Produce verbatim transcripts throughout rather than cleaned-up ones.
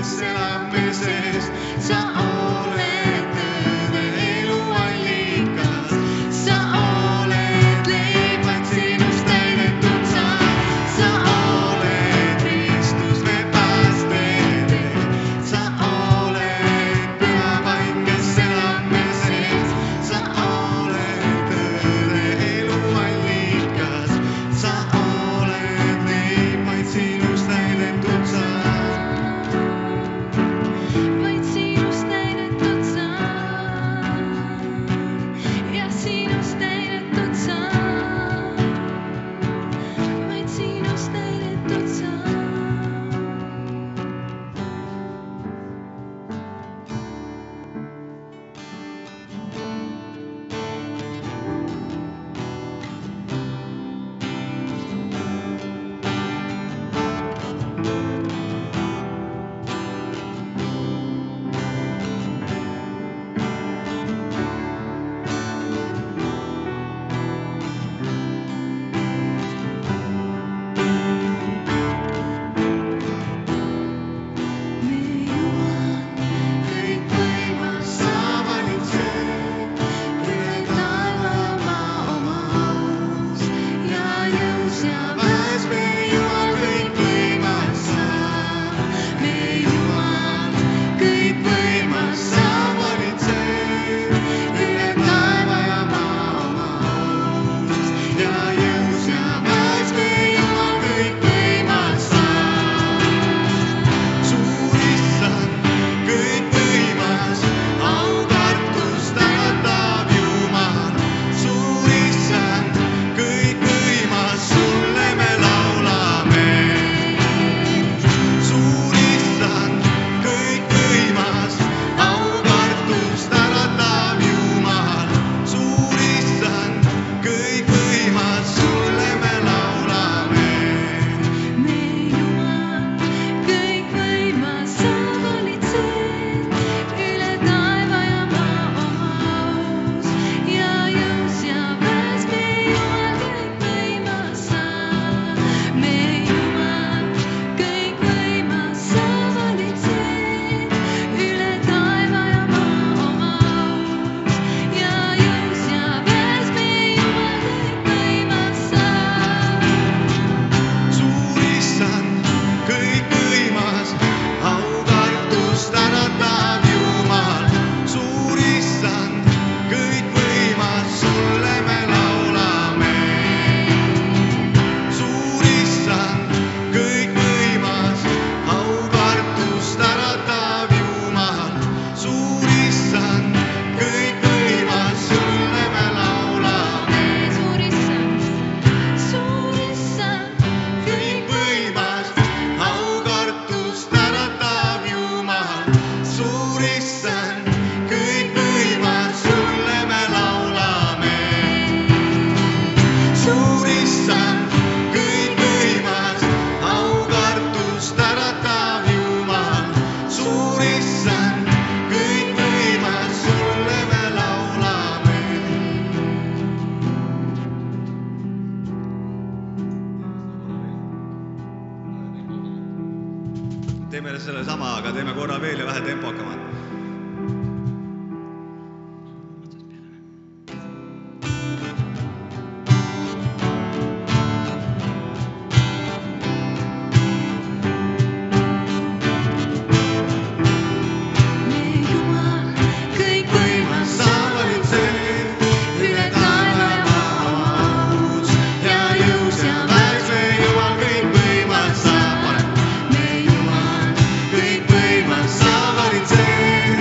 teeme selle sama, aga teeme korra veel ja vähe tempokamad. Sa valid see.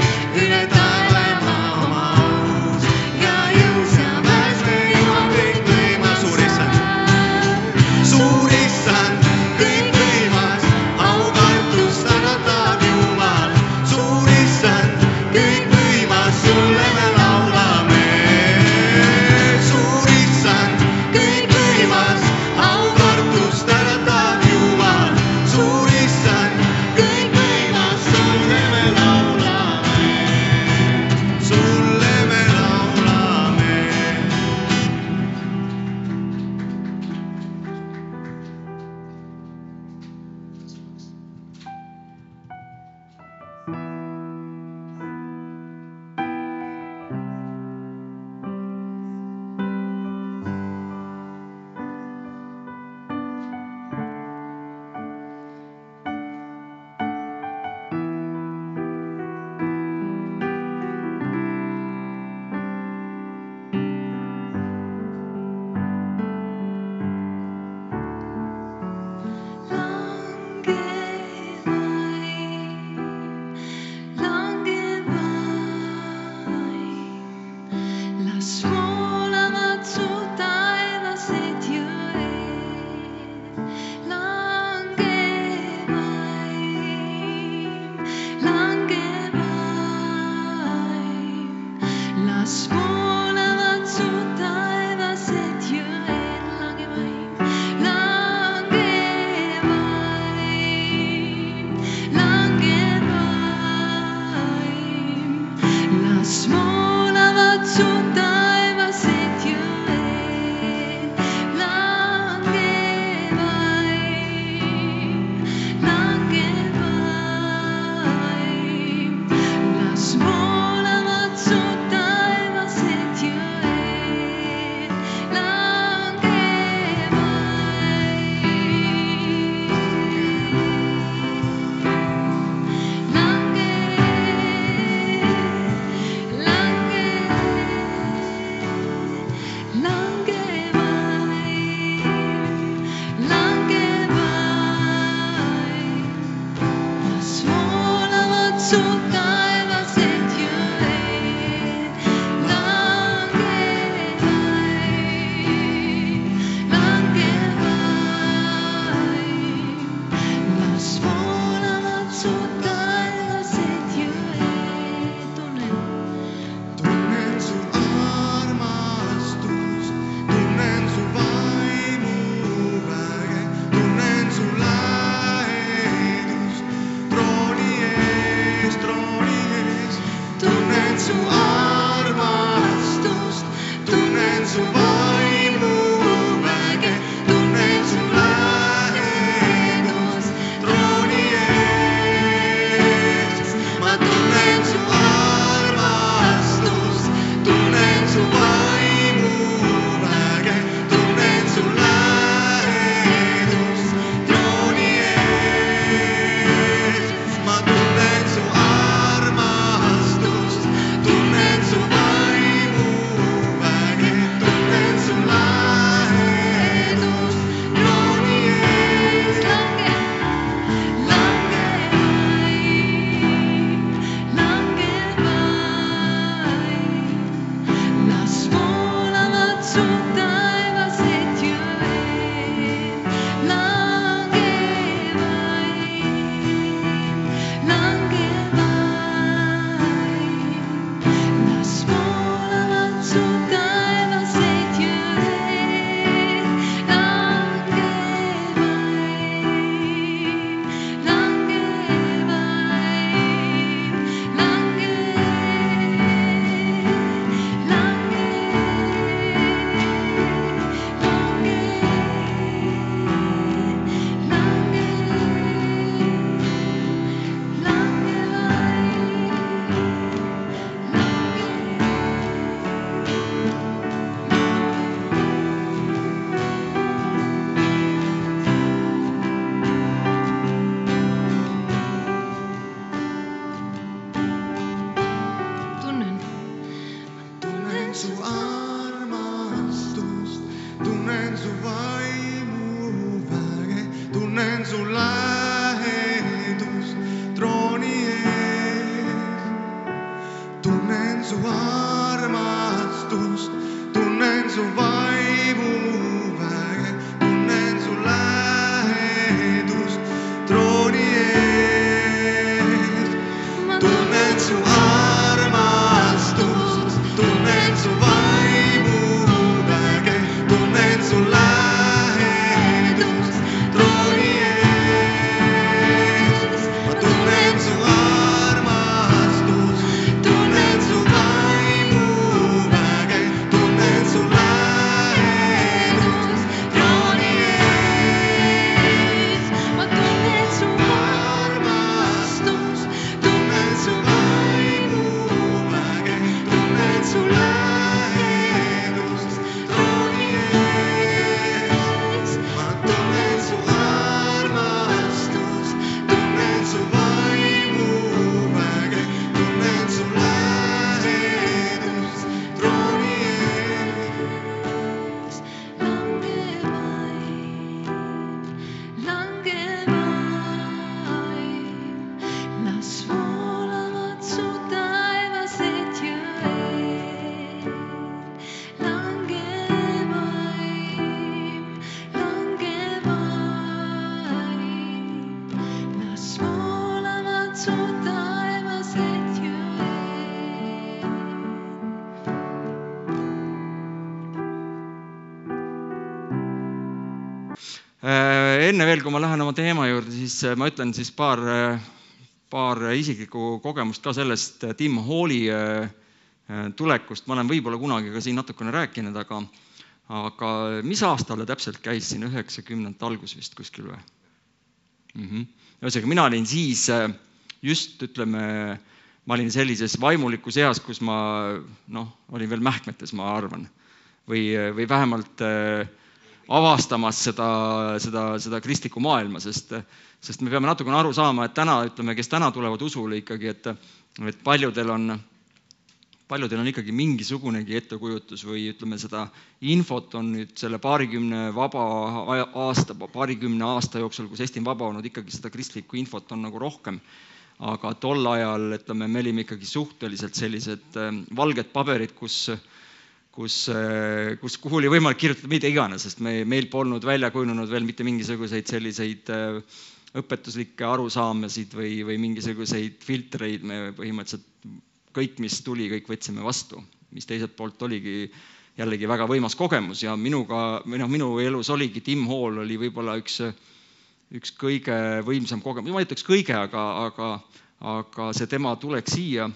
su taevased jõed. Enne veel, kui ma lähen oma teema juurde, siis ma ütlen siis paar, paar isiklikku kogemust ka sellest Tim Halli tulekust. Ma olen võib-olla kunagi ka siin natukene rääkinud, aga, aga mis aastale täpselt käis siin üheksakümnendate algus vist kuskil või? Mm-hmm. Ühesõnaga, mina olin siis just, ütleme, ma olin sellises vaimulikus eas, kus ma noh, olin veel mähkmetes, ma arvan. Või, või vähemalt avastamas seda, seda, seda kristlikku maailma, sest, sest me peame natukene aru saama, et täna, ütleme, kes täna tulevad usule ikkagi, et, et paljudel on, paljudel on ikkagi mingisugunegi ettekujutus või ütleme, seda infot on nüüd selle paarikümne vaba aasta, paarikümne aasta jooksul, kus Eesti on vaba olnud, ikkagi seda kristlikku infot on nagu rohkem. Aga tol ajal, ütleme, me olime ikkagi suhteliselt sellised valged paberid, kus Kus, kus, kuhu oli võimalik kirjutada mida iganes, sest me, meil polnud välja kujunenud veel mitte mingisuguseid selliseid õpetuslikke arusaamasid või, või mingisuguseid filtreid. Me põhimõtteliselt kõik, mis tuli, kõik võtsime vastu, mis teiselt poolt oligi jällegi väga võimas kogemus ja minuga, noh, minu elus oligi Tim Hall oli võib-olla üks, üks kõige võimsam kogemus. Ma ei ütleks kõige, aga, aga, aga see tema tulek siia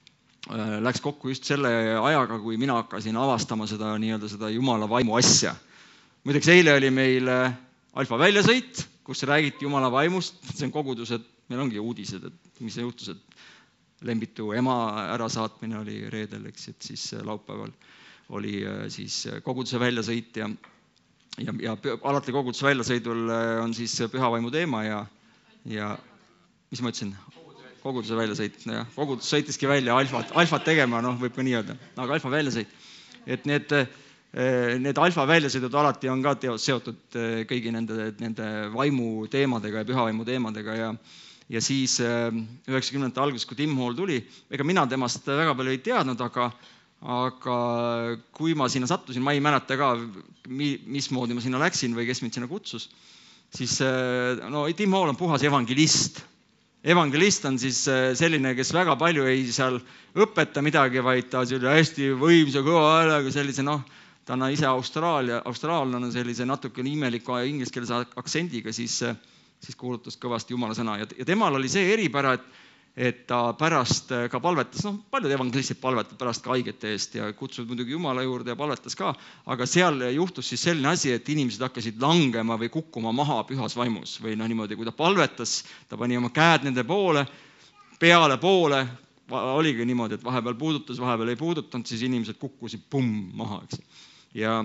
läks kokku just selle ajaga, kui mina hakkasin avastama seda, nii-öelda seda Jumala vaimu asja. Muideks eile oli meil alfa väljasõit, kus räägiti Jumala vaimust. See on kogudused, meil ongi uudised, et mis see juhtus, et Lembitu ema ärasaatmine oli reedel, eks, et siis laupäeval oli siis koguduse väljasõit ja, ja, ja alati koguduse väljasõidul on siis pühavaimu teema ja, ja mis ma ütlesin? Koguduse väljasõit, ja kogudus sõitiski välja alfat, alfat tegema, noh, võib ka nii öelda, aga alfa väljasõit. Et need, need alfa väljasõidud alati on ka teos seotud kõigi nende, nende vaimu teemadega ja pühavaimu teemadega ja, ja siis üheksakümnendate alguses, kui Tim Hall tuli, ega mina temast väga palju ei teadnud, aga, aga kui ma sinna sattusin, ma ei mäleta ka, mismoodi ma sinna läksin või kes mind sinna kutsus, siis no, Tim Hall on puhas evangelist. Evangelist on siis selline, kes väga palju ei seal õpeta midagi, vaid ta on hästi võimsa kõva häälega sellise, noh, ta on ise Austraalia, austraallane sellise natuke imeliku ingliskeelse aktsendiga, siis, siis kuulutas kõvasti Jumala sõna. Ja, ja temal oli see eripära, et, et ta pärast ka palvetas, noh, paljud evangelistid palvetavad pärast ka haigete eest ja kutsuvad muidugi Jumala juurde ja palvetas ka, aga seal juhtus siis selline asi, et inimesed hakkasid langema või kukkuma maha pühas vaimus või noh, niimoodi, kui ta palvetas, ta pani oma käed nende poole, peale poole, oligi niimoodi, et vahepeal puudutas, vahepeal ei puudutanud, siis inimesed kukkusid pumm maha, eks. Ja,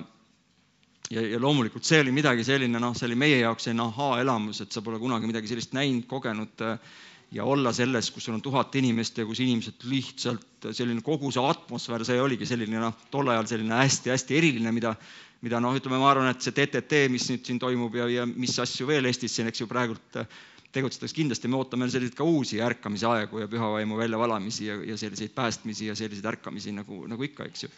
ja, ja loomulikult see oli midagi selline, noh, see oli meie jaoks selline ahaa-elamus, et sa pole kunagi midagi sellist näinud, kogenud ja olla selles, kus sul on tuhat inimest ja kus inimesed lihtsalt selline kogu see atmosfäär, see oligi selline, noh, tol ajal selline hästi-hästi eriline, mida, mida noh, ütleme, ma arvan, et see T T T, mis nüüd siin toimub ja, ja mis asju veel Eestis siin, eks ju, praegult tegutsetakse kindlasti, me ootame selliseid ka uusi ärkamise aegu ja pühavaimu väljavalamisi ja, ja selliseid päästmisi ja selliseid ärkamisi nagu, nagu ikka, eks ju.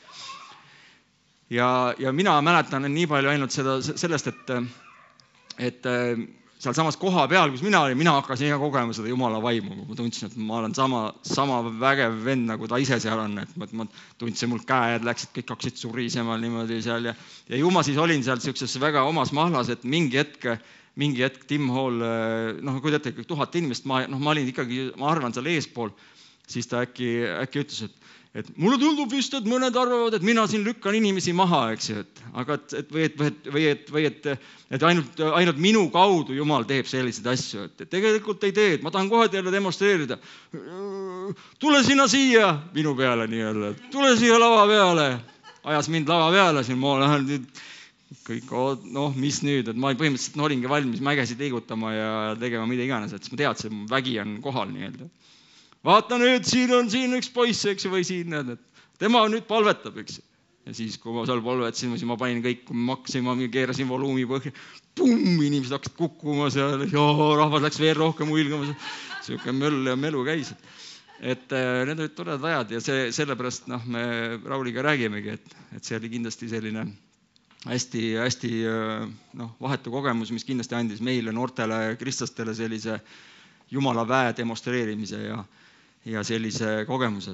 Ja, ja mina mäletan nii palju ainult seda, sellest, et, et seal samas koha peal, kus mina olin, mina hakkasin iga kogema seda Jumala vaimu. Ma tundsin, et ma olen sama, sama vägev vend, nagu ta ise seal on. Et ma, ma tundsin, mul käed läksid, kõik hakkasid surisema niimoodi seal. Ja, ja ju ma siis olin seal sellises väga omas mahlas, et mingi hetk, mingi hetk Tim Hall, noh, kui teate, tuhat inimest, ma, noh, ma olin ikkagi, ma arvan, seal eespool, siis ta äkki, äkki ütles, et et mulle tundub vist, et mõned arvavad, et mina siin lükkan inimesi maha, eks ju, et, aga et, või, et, või, et, või, et, või et, et ainult, ainult minu kaudu Jumal teeb selliseid asju, et, et tegelikult ei tee, et ma tahan kohe teile demonstreerida. Tule sinna siia minu peale nii-öelda, tule siia lava peale, ajas mind lava peale, siin ma lähen nüüd kõik, noh, mis nüüd, et ma põhimõtteliselt olingi valmis mägesid liigutama ja tegema mida iganes, et ma teadsin, et vägi on kohal nii-öelda. Vaata nüüd, siin on siin üks poiss, eks ju, või siin, et tema nüüd palvetab, eks ju. Ja siis, kui ma seal palvetasin, siis ma panin kõik, kui ma hakkasin, ma keerasin voluumi põhja, pumm, inimesed hakkasid kukkuma seal, ja rahvas läks veel rohkem uilgama, siuke möll ja melu käis. Et need olid toredad ajad ja see, sellepärast, noh, me Rauliga räägimegi, et, et see oli kindlasti selline hästi, hästi, noh, vahetu kogemus, mis kindlasti andis meile, noortele kristlastele sellise Jumala väe demonstreerimise ja, ja sellise kogemuse.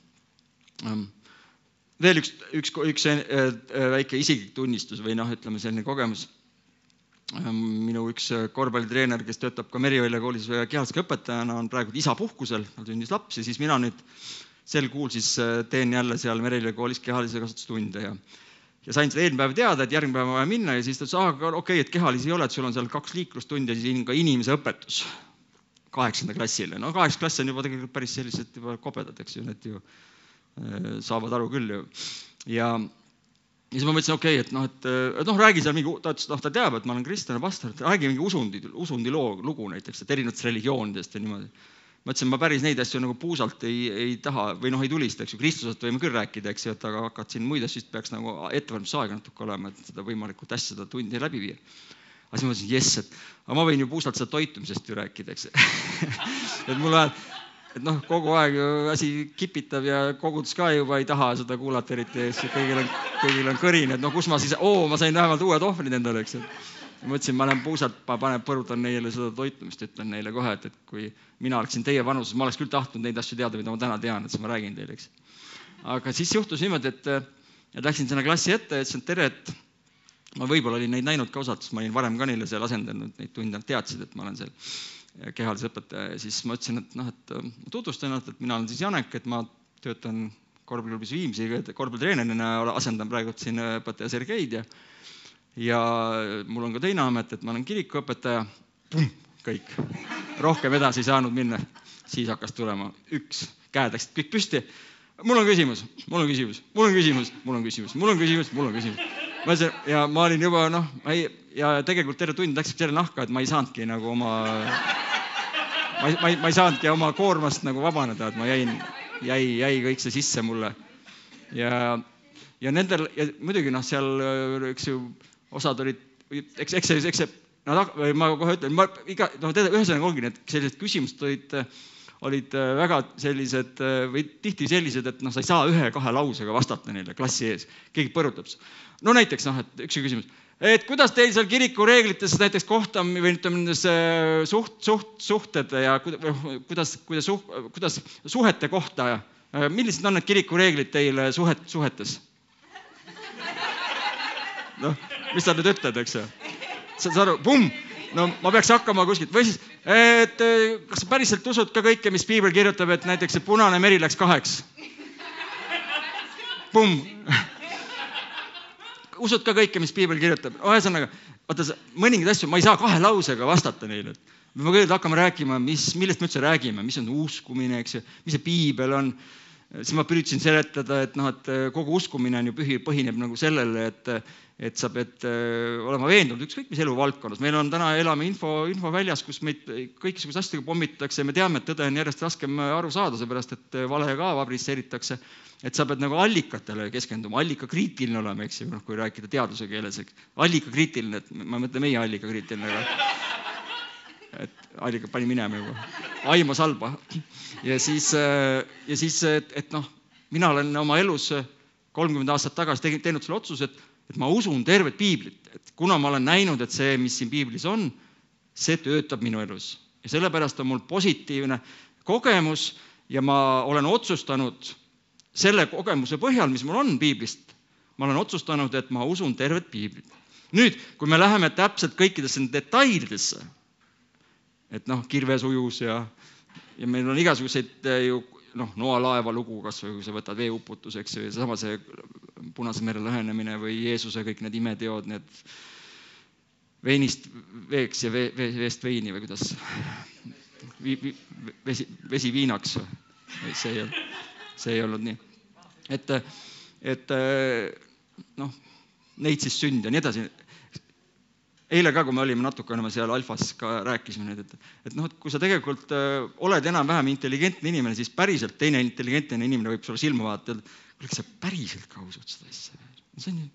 Veel üks, üks, üks väike isiklik tunnistus või noh, ütleme selline kogemus. Minu üks korvpallitreener, kes töötab ka Merivälja koolis kehalise õpetajana, on praegu isapuhkusel, tal sündis laps ja siis mina nüüd sel kuul siis teen jälle seal Merivälja koolis kehalise kasutustunde ja, ja sain seda eelmine päev teada, et järgmine päev on vaja minna ja siis ta ütles, ah, okei, okay, et kehalisi ei ole, et sul on seal kaks liiklustundi ja siis ka inimese õpetus kaheksanda klassile. No kaheks klass on juba tegelikult päris sellised juba kobedad, eks ju, need ju saavad aru küll ju. Ja, ja siis ma mõtlesin, okei, okay, et noh, et, et noh, räägi seal mingi, ta ütles, noh, ta teab, et ma olen kristlane pastor, et räägi mingi usundi, usundi loo, lugu näiteks, et erinevatest religioonidest ja niimoodi. Ma ütlesin, ma päris neid asju nagu puusalt ei, ei taha või noh, ei tulista, eks ju, Kristusest võime küll rääkida, eks ju, et aga hakkad siin muid asju, peaks nagu ettevalmistusaega natuke olema, et seda võimalikult hästi seda tundi läbi viia. Aga siis ma mõtlesin, jess, et aga ma võin ju puusalt seda toitumisest ju rääkida, eks. et mul on, et noh, kogu aeg asi kipitab ja kogudus ka juba ei taha seda kuulata eriti, kõigil on, kõigil on kõrin, et noh, kus ma siis, oo, ma sain vähemalt uued ohvrid endale, eks. Ma mõtlesin, ma olen puusalt, ma panen, põrutan neile seda toitumist, ütlen neile kohe, et, et kui mina oleksin teie vanuses, ma oleks küll tahtnud neid asju teada, mida ma täna tean, et siis ma räägin teile, eks. Aga siis juhtus niimoodi, et, et läksin sinna klassi ette, et see on tere, et ma võib-olla olin neid näinud ka osad, sest ma olin varem ka neile seal asendanud, neid tunde teadsid, et ma olen seal kehalise õpetaja ja siis ma ütlesin, et noh, et tutvustan, et mina olen siis Janek, et ma töötan korvpalliklubis Viimsi, korvpallitreenerina asendan praegu siin õpetaja Sergeid ja ja mul on ka teine amet, et ma olen kirikuõpetaja, kõik, rohkem edasi ei saanud minna, siis hakkas tulema üks, käed läksid kõik püsti, mul on küsimus, mul on küsimus, mul on küsimus, mul on küsimus, mul on küsimus, mul on küsimus. Ma ütlesin, ja ma olin juba, noh, ja tegelikult terve tund läksid selle nahka, et ma ei saanudki nagu oma, ma ei, ma ei, ma ei saanudki oma koormast nagu vabaneda, et ma jäin, jäi, jäi kõik see sisse mulle. Ja, ja nendel, ja muidugi noh, seal, eks ju, osad olid, eks, eks, eks, eks, no, ma kohe ütlen, ma iga, no, ühesõnaga ongi need sellised küsimused olid, olid väga sellised, või tihti sellised, et noh, sa ei saa ühe-kahe lausega vastata neile klassi ees, keegi põrutab. No näiteks, noh, et üks küsimus, et kuidas teil seal kiriku reeglites näiteks kohtam või nendes suht, suht, suhted ja kuidas, kuidas, kuidas suhete kohta ja millised on need kiriku reeglid teil suhet, suhetes? Noh, mis sa nüüd ütled, eks ju? Sa aru, pumm, no ma peaks hakkama kuskilt, või siis, et kas sa päriselt usud ka kõike, mis Piibel kirjutab, et näiteks see punane meri läks kaheks? Pumm. Usud ka kõike, mis Piibel kirjutab? Ühesõnaga, vaata, mõningad asju, ma ei saa kahe lausega vastata neile. Me kõigepealt hakkame rääkima, mis, millest me üldse räägime, mis on uskumine, eks ju, mis see Piibel on. Siis ma pürütsin seletada, et, noh, et kogu uskumine on ju põhi, põhineb nagu sellele, et, et sa pead olema veendunud ükskõik mis elu valdkonnas. Meil on täna elame info, info väljas, kus meid kõikisuguse asjadega pommitatakse ja me teame, et tõde on järjest raskem aru saada, seepärast, et vale ka vabrisseeritakse. Et sa pead nagu allikatele keskenduma, allikakriitiline olema, eks ju, noh, kui rääkida teaduse keeles. Allikakriitiline, et ma mõtlen meie allikakriitiline, aga et allika pani minema juba. Aimo Salba. Ja siis, ja siis et, et noh, mina olen oma elus kolmkümmend aastat tagasi teinud selle otsuse, et, et ma usun tervet Piiblit. Et kuna ma olen näinud, et see, mis siin Piiblis on, see töötab minu elus. Ja sellepärast on mul positiivne kogemus ja ma olen otsustanud selle kogemuse põhjal, mis mul on Piiblist, ma olen otsustanud, et ma usun tervet Piiblit. Nüüd, kui me läheme täpselt kõikidesse detailidesse, et noh, kirvesujus ja, ja meil on igasuguseid ju, noh, noalaeva lugu, kas või kui sa võtad veeuputuseks või sama see Punase mere lõhenemine või Jeesuse kõik need imeteod, need veinist veeks ja vee, veest veini või kuidas vi, vi, vesi, vesi viinaks. See ei olnud, see ei olnud nii. Et, et noh, neid siis sünd ja nii edasi. Eile ka, kui me olime natukene me seal Alfas ka rääkisime nüüd, et, et noh, et kui sa tegelikult oled enam-vähem intelligentne inimene, siis päriselt teine intelligentne inimene võib sulle silma vaadata, et kuidas sa päriselt ka usud seda asja. See on ju.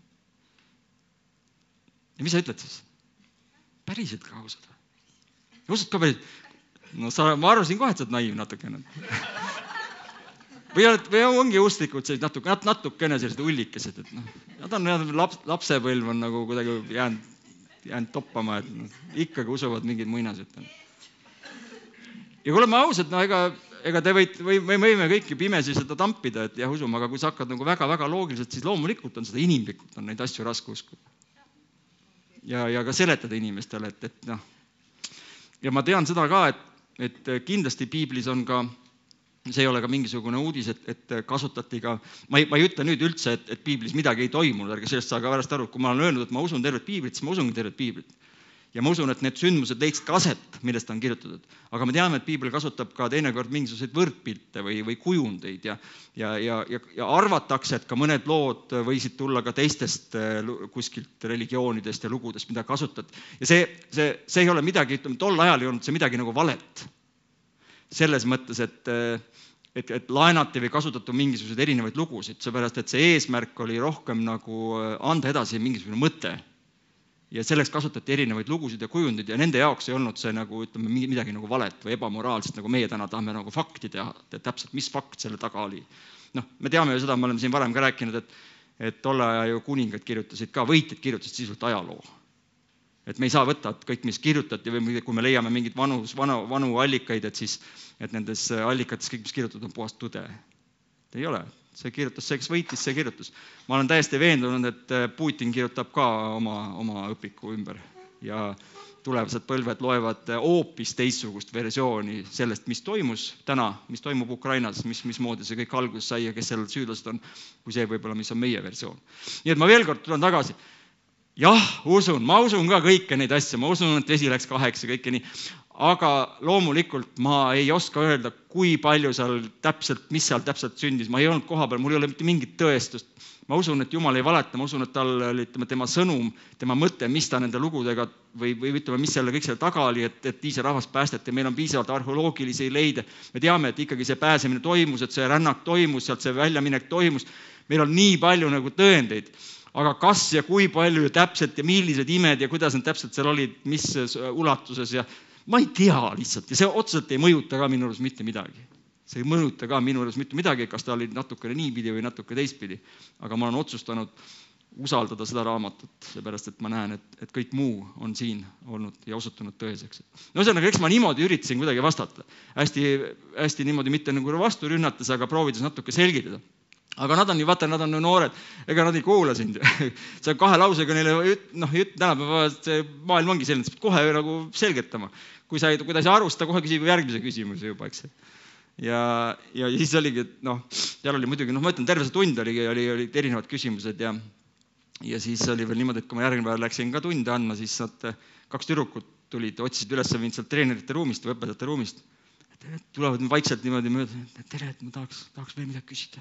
Ja mis sa ütled siis? Päriselt ka usud. Usud ka päriselt? No sa, ma arvasin kohe, et sa oled naiv natukene. Või, oled, või ongi usklikud sellised natuke, natukene sellised ullikesed, et noh, nad on laps, lapsepõlv on nagu kuidagi jäänud jäänud toppama, et ikkagi usuvad mingid muinasjutud. ja kui oleme ausad, no ega, ega te võite, või me võime kõiki pimesi seda tampida, et jah, usume, aga kui sa hakkad nagu väga-väga loogiliselt, siis loomulikult on seda inimlikult, on neid asju raske uskuda. Ja, ja ka seletada inimestele, et, et noh. Ja ma tean seda ka, et, et kindlasti piiblis on ka, see ei ole ka mingisugune uudis, et, et kasutati ka, ma ei, ma ei ütle nüüd üldse, et, et piiblis midagi ei toimunud, ärge sellest saa ka pärast aru, kui ma olen öelnud, et ma usun tervet piiblit, siis ma usungi tervet piiblit. Ja ma usun, et need sündmused leidsid ka aset, millest on kirjutatud. Aga me teame, et piibel kasutab ka teinekord mingisuguseid võrdpilte või, või kujundeid ja, ja, ja, ja, ja arvatakse, et ka mõned lood võisid tulla ka teistest kuskilt religioonidest ja lugudest, mida kasutad. Ja see, see, see ei ole midagi, ütleme, tol ajal ei olnud see midagi nagu valet. Selles mõttes, et, et, et laenati või kasutati mingisuguseid erinevaid lugusid, seepärast, et see eesmärk oli rohkem nagu anda edasi mingisugune mõte. Ja selleks kasutati erinevaid lugusid ja kujundid ja nende jaoks ei olnud see nagu, ütleme, midagi nagu valet või ebamoraalsest, nagu meie täna tahame nagu fakti teha, et täpselt mis fakt selle taga oli. Noh, me teame ju seda, me oleme siin varem ka rääkinud, et, et tolle aja ju kuningad kirjutasid ka, võitjad kirjutasid sisult ajaloo. Et me ei saa võtta, et kõik, mis kirjutati või kui me leiame mingid vanu, vanu, vanu allikaid, et siis et nendes allikates kõik, mis kirjutatud, on puhast tõde. Ei ole. See kirjutas, see, kes võitis, see kirjutas. Ma olen täiesti veendunud, et Putin kirjutab ka oma, oma õpiku ümber ja tulevased põlved loevad hoopis teistsugust versiooni sellest, mis toimus täna, mis toimub Ukrainas, mis, mismoodi see kõik alguses sai ja kes seal süüdlased on, kui see võib-olla, mis on meie versioon. Nii et ma veel kord tulen tagasi. Jah, usun, ma usun ka kõike neid asju, ma usun, et vesi läks kaheks ja kõike nii. Aga loomulikult ma ei oska öelda, kui palju seal täpselt, mis seal täpselt sündis. Ma ei olnud koha peal, mul ei ole mitte mingit tõestust. Ma usun, et Jumal ei valeta, ma usun, et tal oli tema sõnum, tema mõte, mis ta nende lugudega või, või ütleme, mis selle kõik selle taga oli, et, et ise rahvas päästeti. Meil on piisavalt arheoloogilisi leide. Me teame, et ikkagi see pääsemine toimus, et see rännak toimus, sealt see väljaminek toimus. Meil on nii palju nagu tõendeid. Aga kas ja kui palju ja täpselt ja millised imed ja kuidas need täpselt seal olid, mis ulatuses ja ma ei tea lihtsalt ja see otseselt ei mõjuta ka minu juures mitte midagi. See ei mõjuta ka minu juures mitte midagi, kas ta oli natukene niipidi või natuke teistpidi. Aga ma olen otsustanud usaldada seda raamatut, seepärast et ma näen, et, et kõik muu on siin olnud ja osutunud tõeseks. No see on, eks ma niimoodi üritasin kuidagi vastata. Hästi, hästi niimoodi mitte nagu vastu rünnates, aga proovides natuke selgitada. Aga nad on ju, vaata, nad on noored, ega nad ei kuula sind. See on kahe lausega neile, noh, jutt tänapäeva, see maailm ongi selline, et kohe nagu selgetama. Kui sa ei, kui ta ei saa aru, ta kohe küsib järgmise küsimuse juba, eks. Ja, ja siis oligi, et noh, seal oli muidugi, noh, ma ütlen, terve see tund oli, oli, oli erinevad küsimused ja, ja siis oli veel niimoodi, et kui ma järgmine päev läksin ka tunde andma, siis nad kaks tüdrukut tulid, otsisid üles mind sealt treenerite ruumist või õpetajate ruumist. Tulevad vaikselt niimoodi mööda, et tere, et ma tahaks, tahaks veel midagi küsida.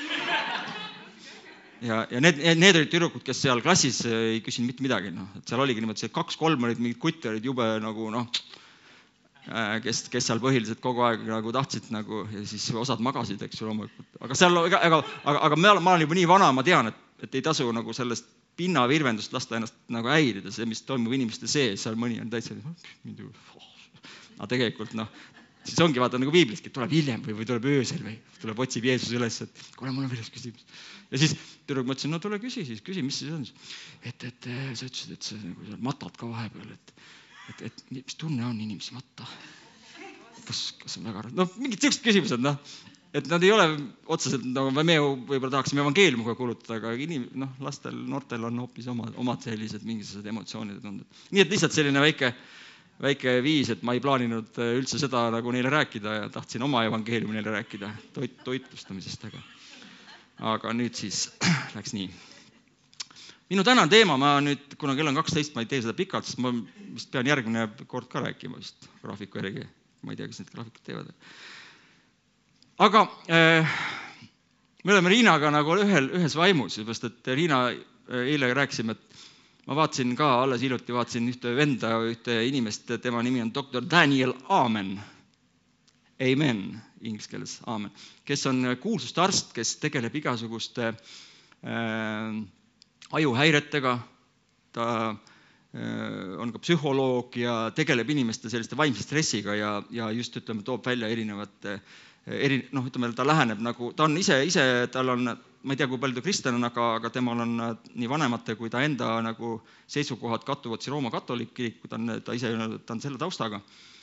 Ja, ja need, need olid tüdrukud, kes seal klassis ei küsinud mitte midagi. No. Et seal oligi niimoodi, see kaks-kolm olid mingid kutti, olid jube nagu, noh, kes, kes seal põhiliselt kogu aeg nagu tahtsid nagu, ja siis osad magasid, eks ju loomulikult. Aga, seal, aga, aga, aga ma olen juba nii vana, ma tean, et, et ei tasu nagu sellest pinnavirvendust lasta ennast nagu häirida, see, mis toimub inimeste sees, seal mõni on täitsa, aga tegelikult, noh, siis ongi vaata nagu piibliski, tuleb hiljem või, või tuleb öösel või tuleb otsib Jeesus üles, et kuule, mul on veel üks küsimus. Ja siis tüdruk mõtlesin, no tule küsi siis, küsi, mis siis on. Et, et sa ütlesid, et sa nagu matad ka vahepeal, et, et, et mis tunne on inimesi matta? Kas, kas on väga... No mingid sellised küsimused, noh. Et nad ei ole otseselt, nagu me võib-olla tahaksime evangeeliumiga kulutada, aga inim, noh, lastel, noortel on hoopis omad, omad sellised mingisugused emotsioonid ja tunded. Nii et lihtsalt selline väike... väike viis, et ma ei plaaninud üldse seda nagu neile rääkida ja tahtsin oma evangeeliumi neile rääkida toit, toitlustamisest. Aga, aga nüüd siis läks nii. Minu tänane teema, ma nüüd, kuna kell on kaksteist, ma ei tee seda pikalt, sest ma vist pean järgmine kord ka rääkima vist graafiku järgi. Ma ei tea, kas need graafikud teevad. Aga äh, me oleme Riinaga nagu ühel, ühes vaimus, seepärast, et Riina eile rääkisime, et ma vaatasin ka, alles hiljuti vaatasin ühte venda, ühte inimest, tema nimi on doktor Daniel Amen. Amen, inglise keeles Amen. Kes on kuulsust arst, kes tegeleb igasuguste äh, ajuhäiretega. Ta äh, on ka psühholoog ja tegeleb inimeste selliste vaimse stressiga ja, ja just ütleme, toob välja erinevate, eri, noh, ütleme, ta läheneb nagu, ta on ise, ise tal on, ma ei tea, kui palju ta kristjan on, aga, aga temal on nii vanemate kui ta enda nagu seisukohad kattuvad Rooma katoliik kirik, kui ta on, ta ise ta on selle taustaga.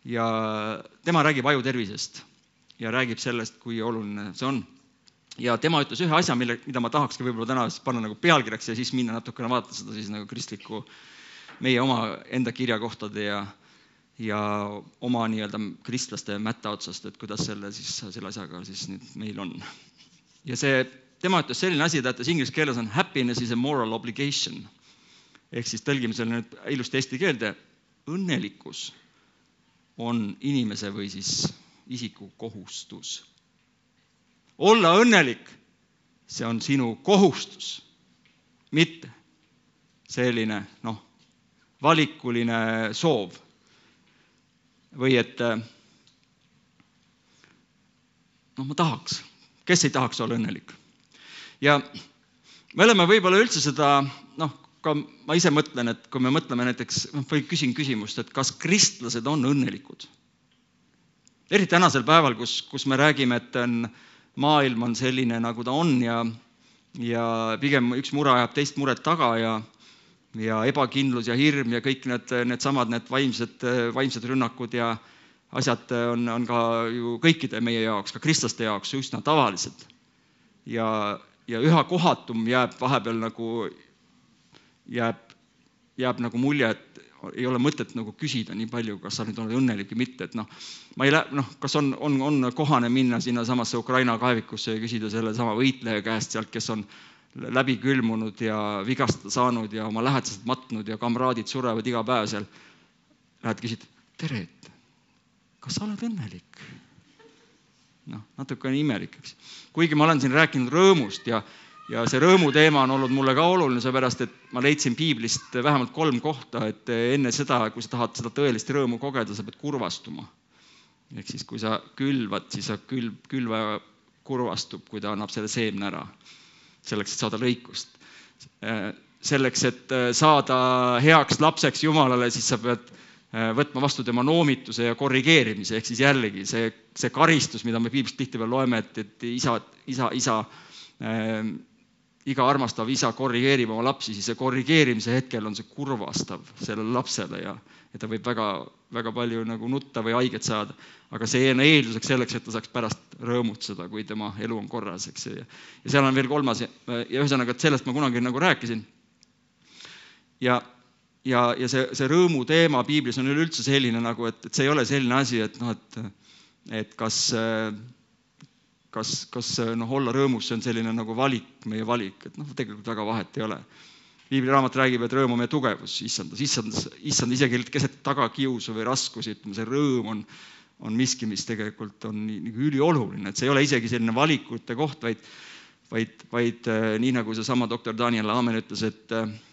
ja tema räägib ajutervisest ja räägib sellest, kui oluline see on. Ja tema ütles ühe asja, mille, mida ma tahakski võib-olla täna panna nagu pealkirjaks ja siis minna natukene vaadata seda siis nagu kristliku meie oma enda kirjakohtade ja, ja oma nii-öelda kristlaste mätta otsast, et kuidas selle, siis, selle asjaga siis nüüd meil on. Ja see, tema ütles selline asi, ta ütles inglise keeles on happiness is a moral obligation. Ehk siis tõlgime selle nüüd ilusti eesti keelde, õnnelikkus on inimese või siis isiku kohustus. Olla õnnelik, see on sinu kohustus, mitte selline noh, valikuline soov. Või et noh, ma tahaks, kes ei tahaks olla õnnelik. Ja me oleme võib-olla üldse seda, noh, ka ma ise mõtlen, et kui me mõtleme näiteks, või küsin küsimust, et kas kristlased on õnnelikud? Eriti tänasel päeval, kus, kus me räägime, et on, maailm on selline, nagu ta on ja, ja pigem üks mure ajab teist muret taga ja, ja ebakindlus ja hirm ja kõik need, need samad need vaimsed, vaimsed rünnakud ja asjad on, on ka ju kõikide meie jaoks, ka kristlaste jaoks üsna tavalised. Ja, ja üha kohatum jääb vahepeal nagu, jääb, jääb nagu mulje, et ei ole mõtet nagu küsida nii palju, kas sa nüüd oled õnnelik või mitte. Et noh, ma ei lä- noh, kas on, on, on kohane minna sinna samasse Ukraina kaevikusse ja küsida selle sama võitleja käest sealt, kes on läbi külmunud ja vigastada saanud ja oma lähedased matnud ja kamraadid surevad iga päev seal. Lähed küsid, tere, kas sa oled õnnelik? Noh, natuke on imelik, eks. Kuigi ma olen siin rääkinud rõõmust ja Ja see rõõmu teema on olnud mulle ka oluline, seepärast, et ma leidsin piiblist vähemalt kolm kohta, et enne seda, kui sa tahad seda tõelist rõõmu kogeda, sa pead kurvastuma. Ehk siis, kui sa külvad, siis sa külv, külva kurvastub, kui ta annab selle seemne ära. Selleks, et saada lõikust. Selleks, et saada heaks lapseks Jumalale, siis sa pead võtma vastu tema noomituse ja korrigeerimise. Ehk siis jällegi see, see karistus, mida me piiblist tihtipeale loeme, et, et isa, isa, isa äh, iga armastav isa korrigeerib oma lapsi, siis see korrigeerimise hetkel on see kurvastav sellele lapsele ja, ja ta võib väga, väga palju nagu nutta või haiget saada. Aga see on eelduseks selleks, et ta saaks pärast rõõmutseda, kui tema elu on korras. Eks. Ja, ja seal on veel kolmas ja, ja ühesõnaga, et sellest ma kunagi nagu rääkisin. Ja, ja, ja see, see rõõmu teema piiblis on üleüldse selline, nagu, et, et see ei ole selline asi, et, no, et, et kas... kas, kas noh, olla rõõmus, see on selline nagu valik, meie valik, et noh, tegelikult väga vahet ei ole. Biibliraamat räägib, et rõõm on meie tugevus, issand, issand, issand isegi keset tagakiusu või raskusi, ütleme, see rõõm on, on miski, mis tegelikult on nii, nii ülioluline, et see ei ole isegi selline valikute koht, vaid, vaid, vaid nii nagu see sama doktor Daniel Amen ütles, et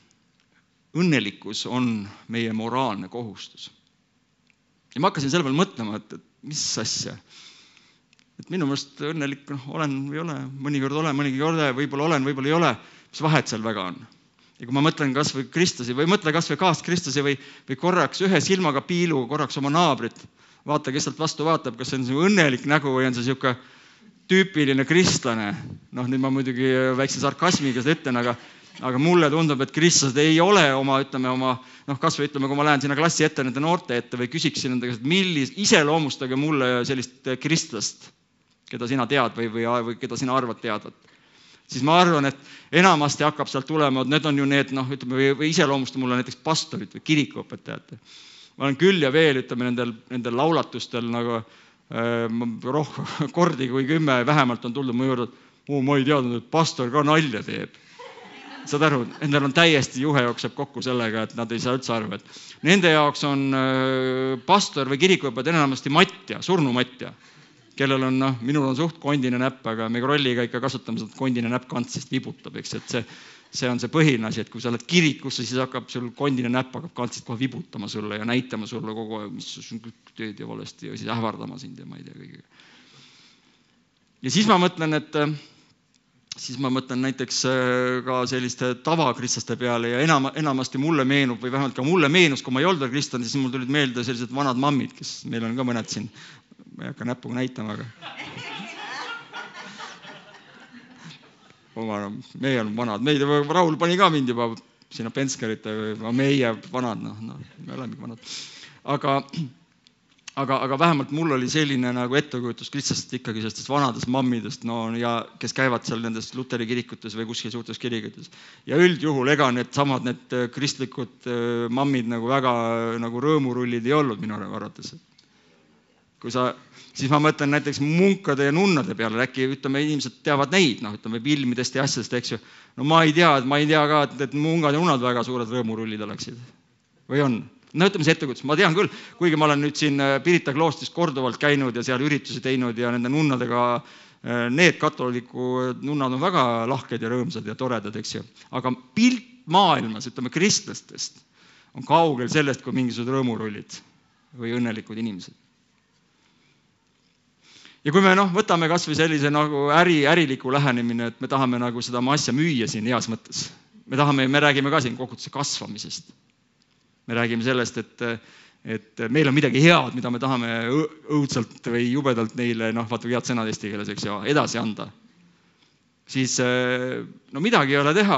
õnnelikkus on meie moraalne kohustus. Ja ma hakkasin selle peale mõtlema, et, et mis asja. Et minu mõelest õnnelik no, olen või ei ole, mõnikord olen, mõnikord ole, võib-olla olen, võib-olla ei ole, mis vahet seal väga on. Ja kui ma mõtlen kas või kristlasi või mõtle kas või kaast kristlasi või, või korraks ühe silmaga piilu, korraks oma naabrit, vaata, kes sealt vastu vaatab, kas see on see õnnelik nägu või on see siuke tüüpiline kristlane. Noh, nüüd ma muidugi väikse sarkasmiga seda ütlen, aga, aga mulle tundub, et kristlased ei ole oma, ütleme, oma, noh, kas või ütleme, kui ma lähen sinna klassi ette nende noorte ette või küsiksin nende käest, millis, iseloomustage mulle sellist kristlast, keda sina tead või, või, või keda sina arvad teadvat. Siis ma arvan, et enamasti hakkab sealt tulema, et need on ju need, noh, ütleme, või, või iseloomusta mulle näiteks pastorid või kirikuõpetajad. Ma olen küll ja veel, ütleme, nendel, nendel laulatustel nagu äh, roh, kordi kui kümme vähemalt on tulnud mu juurde, et oh, ma ei teadnud, et pastor ka nalja teeb. Saad aru, nendel on täiesti juhe jookseb kokku sellega, et nad ei saa üldse arvu, et nende jaoks on äh, pastor või kirikuõpetaja enamasti matja, surnu matja. Kellel on, noh, minul on suht kondine näpp, aga me rolliga ikka kasutame seda kondine näpp kantsist vibutab, eks, et see, see on see põhiline asi, et kui sa oled kirikusse, siis hakkab sul kondine näpp hakkab kantsist kohe vibutama sulle ja näitama sulle kogu aeg, mis sul teed ja valesti ja siis ähvardama sind ja ma ei tea kõigiga. Ja siis ma mõtlen, et siis ma mõtlen näiteks ka selliste tavakristlaste peale ja enam, enamasti mulle meenub või vähemalt ka mulle meenus, kui ma ei olnud kristlane, siis mul tulid meelde sellised vanad mammid, kes meil on ka mõned siin. Ma ei hakka näpuga näitama, aga oma, meie on vanad. Meid, Raul pani ka mind juba sinna Penskerite või meie vanad, noh, no, me olemegi vanad. Aga, aga, aga vähemalt mul oli selline nagu ettekujutus lihtsalt ikkagi sellistest vanadest mammidest, no ja kes käivad seal nendes Luteri kirikutes või kuskil suurtes kirikutes. Ja üldjuhul ega need samad need kristlikud mammid nagu väga nagu rõõmurullid ei olnud minu arvates. Kui sa, siis ma mõtlen näiteks munkade ja nunnade peale, äkki ütleme, inimesed teavad neid, noh, ütleme filmidest ja asjadest, eks ju. No ma ei tea, et ma ei tea ka, et, et mungad ja nunnad väga suured rõõmurullid oleksid. Või on? No ütleme see ettekujutus, ma tean küll, kuigi ma olen nüüd siin Pirita kloostris korduvalt käinud ja seal üritusi teinud ja nende nunnadega, need katoliku nunnad on väga lahked ja rõõmsad ja toredad, eks ju. Aga pilt maailmas, ütleme kristlastest, on kaugel sellest, kui mingisugused rõõmurullid või õnnelikud inimesed. Ja kui me noh, võtame kas või sellise nagu äri, äriliku lähenemine, et me tahame nagu seda oma asja müüa siin heas mõttes. Me tahame, me räägime ka siin koguduse kasvamisest. Me räägime sellest, et, et meil on midagi head, mida me tahame õudselt või jubedalt neile, noh, vaata head sõnad eesti keeles, eks ju, edasi anda. Siis no midagi ei ole teha.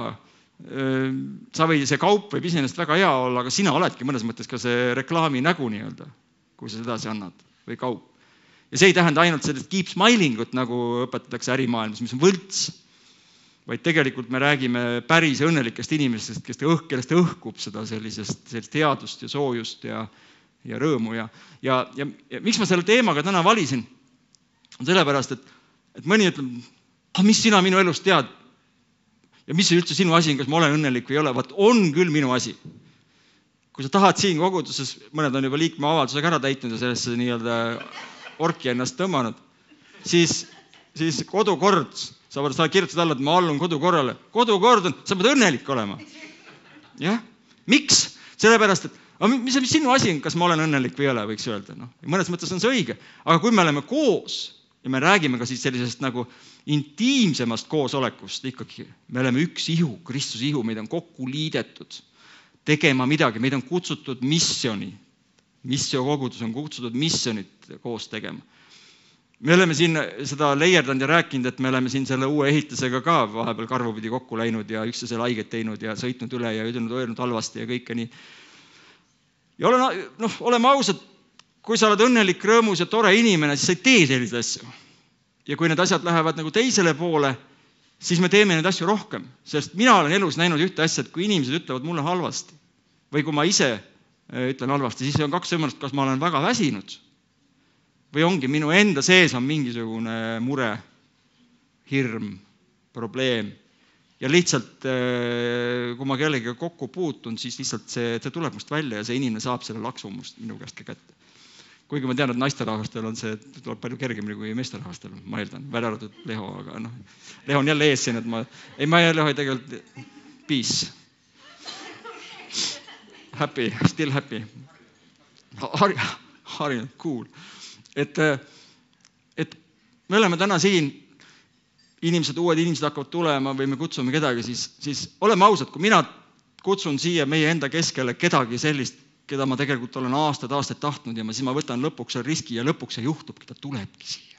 Sa või see kaup võib iseenesest väga hea olla, aga sina oledki mõnes mõttes ka see reklaami nägu nii-öelda, kui sa edasi annad või kaup. Ja see ei tähenda ainult sellist keep smilingut, nagu õpetatakse ärimaailmas, mis on võlts, vaid tegelikult me räägime päris õnnelikest inimestest, kes õh, kellest õhkub seda sellisest, sellist headust ja soojust ja, ja rõõmu. Ja, ja, ja, ja miks ma selle teemaga täna valisin? On sellepärast, et, et mõni ütleb, ah, mis sina minu elust tead? Ja mis üldse sinu asi on, kas ma olen õnnelik või ei ole? Vaat on küll minu asi. Kui sa tahad siin koguduses, mõned on juba liikme avaldusega ära täitnud ja sellesse nii-öelda orki ennast tõmmanud, siis, siis kodukord, sa võid kirjutada alla, et ma allun kodukorrale. Kodukord on, sa pead õnnelik olema. Jah? Miks? Sellepärast, et mis, mis sinu asi on, kas ma olen õnnelik või ei ole, võiks öelda. No, mõnes mõttes on see õige. Aga kui me oleme koos ja me räägime ka siis sellisest nagu intiimsemast koosolekust ikkagi, me oleme üks ihu, Kristuse ihu, meid on kokku liidetud tegema midagi, meid on kutsutud missiooni. Missio kogudus on kutsutud missionit koos tegema. Me oleme siin seda leierdanud ja rääkinud, et me oleme siin selle uue ehitusega ka vahepeal karvupidi kokku läinud ja üksteisele haiget teinud ja sõitnud üle ja öelnud, öelnud halvasti ja kõike nii. Ja ole, noh, oleme ausad, kui sa oled õnnelik, rõõmus ja tore inimene, siis sa ei tee selliseid asju. Ja kui need asjad lähevad nagu teisele poole, siis me teeme neid asju rohkem. Sest mina olen elus näinud ühte asja, et kui inimesed ütlevad mulle halvasti või kui ma ise ütlen halvasti, siis on kaks võimalust, kas ma olen väga väsinud või ongi minu enda sees on mingisugune mure, hirm, probleem. Ja lihtsalt, kui ma kellegagi kokku puutun, siis lihtsalt see, see tuleb must välja ja see inimene saab selle laksu must minu käest ka kätte. Kuigi ma tean, et naisterahvastel on see, tuleb palju kergemini kui meesterahvastel, ma eeldan, välja arvatud Leho, aga noh, Leho on jälle ees siin, et ma, ei, ma ei Leho ei tegelikult, peace. Happy, still happy. Hari, hari, cool. Et, et me oleme täna siin, inimesed, uued inimesed hakkavad tulema või me kutsume kedagi, siis, siis oleme ausad, kui mina kutsun siia meie enda keskele kedagi sellist, keda ma tegelikult olen aastad, aastad tahtnud ja ma, siis ma võtan lõpuks riski ja lõpuks see juhtubki, ta tulebki siia.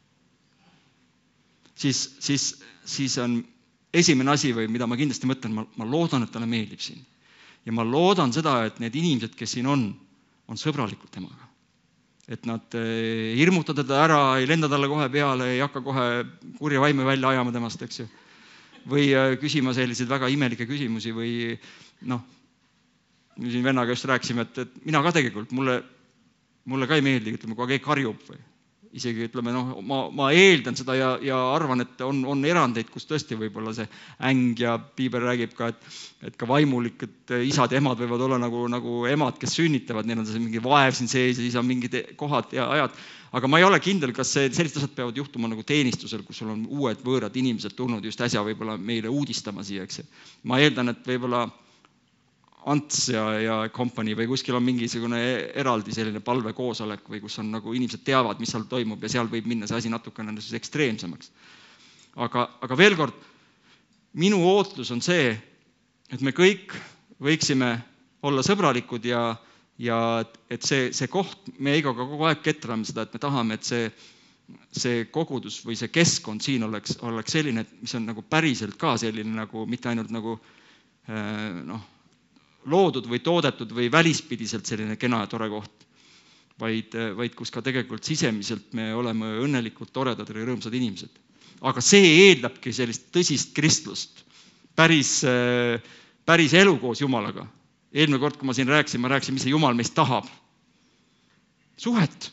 Siis, siis, siis on esimene asi või mida ma kindlasti mõtlen, ma, ma loodan, et talle meeldib siin. Ja ma loodan seda, et need inimesed, kes siin on, on sõbralikud temaga. Et nad hirmutada teda ära, ei lenda talle kohe peale, ei hakka kohe kurja vaime välja ajama temast, eks ju. Või küsima selliseid väga imelikke küsimusi või noh, siin vennaga just rääkisime, et, et mina ka tegelikult, mulle, mulle ka ei meeldi, ütleme, kui keegi karjub või isegi ütleme, noh, ma, ma eeldan seda ja, ja arvan, et on, on erandeid, kus tõesti võib-olla see äng ja Piibel räägib ka, et, et ka vaimulikud isad ja emad võivad olla nagu, nagu emad, kes sünnitavad, neil on see mingi vaev siin sees ja siis on mingid kohad ja ajad. Aga ma ei ole kindel, kas see, sellised asjad peavad juhtuma nagu teenistusel, kus sul on uued võõrad inimesed tulnud just äsja võib-olla meile uudistama siia, eks. Ma eeldan, et võib-olla Ants ja, ja company või kuskil on mingisugune eraldi selline palvekoosolek või kus on nagu inimesed teavad, mis seal toimub ja seal võib minna see asi natukene ekstreemsemaks. Aga, aga veel kord, minu ootlus on see, et me kõik võiksime olla sõbralikud ja, ja et see, see koht, me Eigoga kogu aeg ketrame seda, et me tahame, et see, see kogudus või see keskkond siin oleks, oleks selline, mis on nagu päriselt ka selline nagu, mitte ainult nagu noh, loodud või toodetud või välispidiselt selline kena ja tore koht. vaid, vaid kus ka tegelikult sisemiselt me oleme õnnelikult, toredad ja rõõmsad inimesed. Aga see eeldabki sellist tõsist kristlust, päris, päris elu koos Jumalaga. Eelmine kord, kui ma siin rääkisin, ma rääkisin, mis see Jumal meist tahab. Suhet.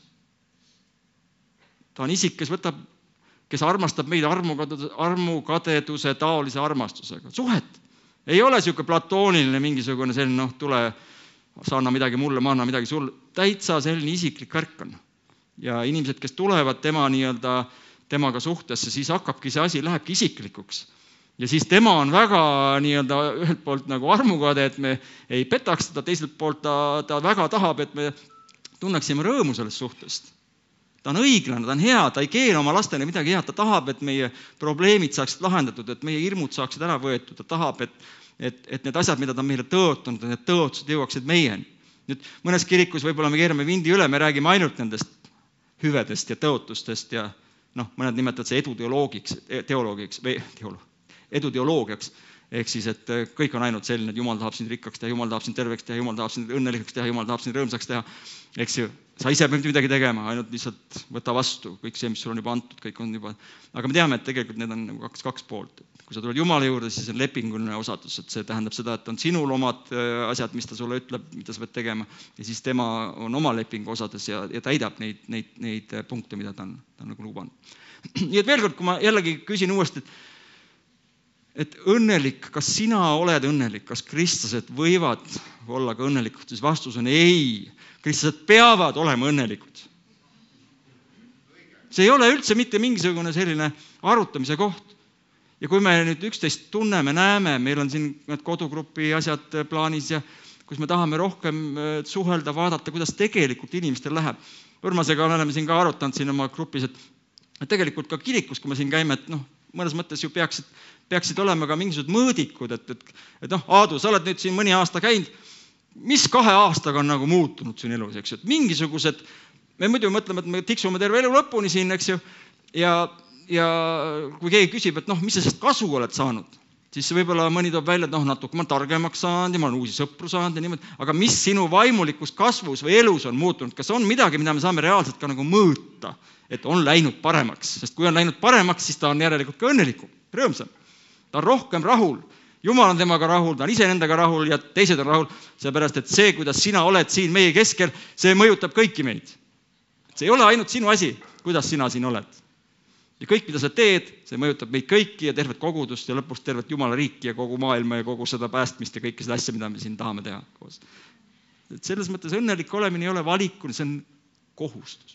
Ta on isik, kes võtab, kes armastab meid armukadeduse taolise armastusega. Suhet. Ei ole siuke platooniline mingisugune selline, noh, tule, sa anna midagi mulle, ma anna midagi sulle. Täitsa selline isiklik värk on. Ja inimesed, kes tulevad tema nii-öelda, temaga suhtesse, siis hakkabki see asi, lähebki isiklikuks. Ja siis tema on väga nii-öelda ühelt poolt nagu armukade, et me ei petaks teda, teiselt poolt ta, ta väga tahab, et me tunneksime rõõmu sellest suhtest. Ta on õiglane, ta on hea, ta ei keela oma lastele midagi head, ta tahab, et meie probleemid saaksid lahendatud, et meie hirmud saaksid ära võetud, ta tahab, et, et, et need asjad, mida ta on meile tõotanud, need tõotused jõuaksid meieni. Nüüd mõnes kirikus võib-olla me keerame vindi üle, me räägime ainult nendest hüvedest ja tõotustest ja noh, mõned nimetavad see eduteoloogiks, teoloogiks või teoloog, eduteoloogiaks. Ehk siis, et kõik on ainult selline, et Jumal tahab sind rikkaks teha, Jumal tahab sind terveks teha, Jumal tahab sind õnnelikuks teha, Jumal tahab sind rõõmsaks teha. Eks ju, sa ise pead midagi tegema, ainult lihtsalt võta vastu, kõik see, mis sul on juba antud, kõik on juba. Aga me teame, et tegelikult need on kaks, kaks poolt. Kui sa tuled Jumala juurde, siis on lepinguline osatus, et see tähendab seda, et on sinul omad asjad, mis ta sulle ütleb, mida sa pead tegema. Ja siis tema on oma lepingu osades ja, ja täidab neid, neid, neid punkte, mida ta on, ta on nagu lubanud. Nii et veel kord, kui ma jällegi küsin uuesti, et et õnnelik, kas sina oled õnnelik, kas kristlased võivad olla ka õnnelikud, siis vastus on ei. Kristlased peavad olema õnnelikud. See ei ole üldse mitte mingisugune selline arutamise koht. Ja kui me nüüd üksteist tunneme, näeme, meil on siin need kodugrupi asjad plaanis ja kus me tahame rohkem suhelda, vaadata, kuidas tegelikult inimestel läheb. Urmasega oleme siin ka arutanud siin oma grupis, et, et tegelikult ka kirikus, kui me siin käime, et noh, mõnes mõttes ju peaksid, peaksid olema ka mingisugused mõõdikud, et, et, et noh, Aadu, sa oled nüüd siin mõni aasta käinud, mis kahe aastaga on nagu muutunud siin elus, eks ju, et mingisugused, me muidu mõtleme, et me tiksume terve elu lõpuni siin, eks ju, ja, ja kui keegi küsib, et noh, mis sa sellest kasu oled saanud, siis võib-olla mõni toob välja, et noh, natuke ma targemaks saanud ja ma olen uusi sõpru saanud ja niimoodi, aga mis sinu vaimulikus kasvus või elus on muutunud, kas on midagi, mida me saame reaalselt ka nagu mõõta, et on läinud paremaks, sest kui on läinud paremaks, siis ta on järelikult ka õnnelikum, rõõmsam. Ta on rohkem rahul, Jumal on temaga rahul, ta on ise nendega rahul ja teised on rahul, seepärast, et see, kuidas sina oled siin meie keskel, see mõjutab kõiki meid. See ei ole ainult sinu asi, kuidas sina siin oled. Ja kõik, mida sa teed, see mõjutab meid kõiki ja tervet kogudust ja lõpuks tervet Jumala riiki ja kogu maailma ja kogu seda päästmist ja kõike seda asja, mida me siin tahame teha koos. Et selles mõttes õnnelik olemine ei ole valikul, see on kohustus.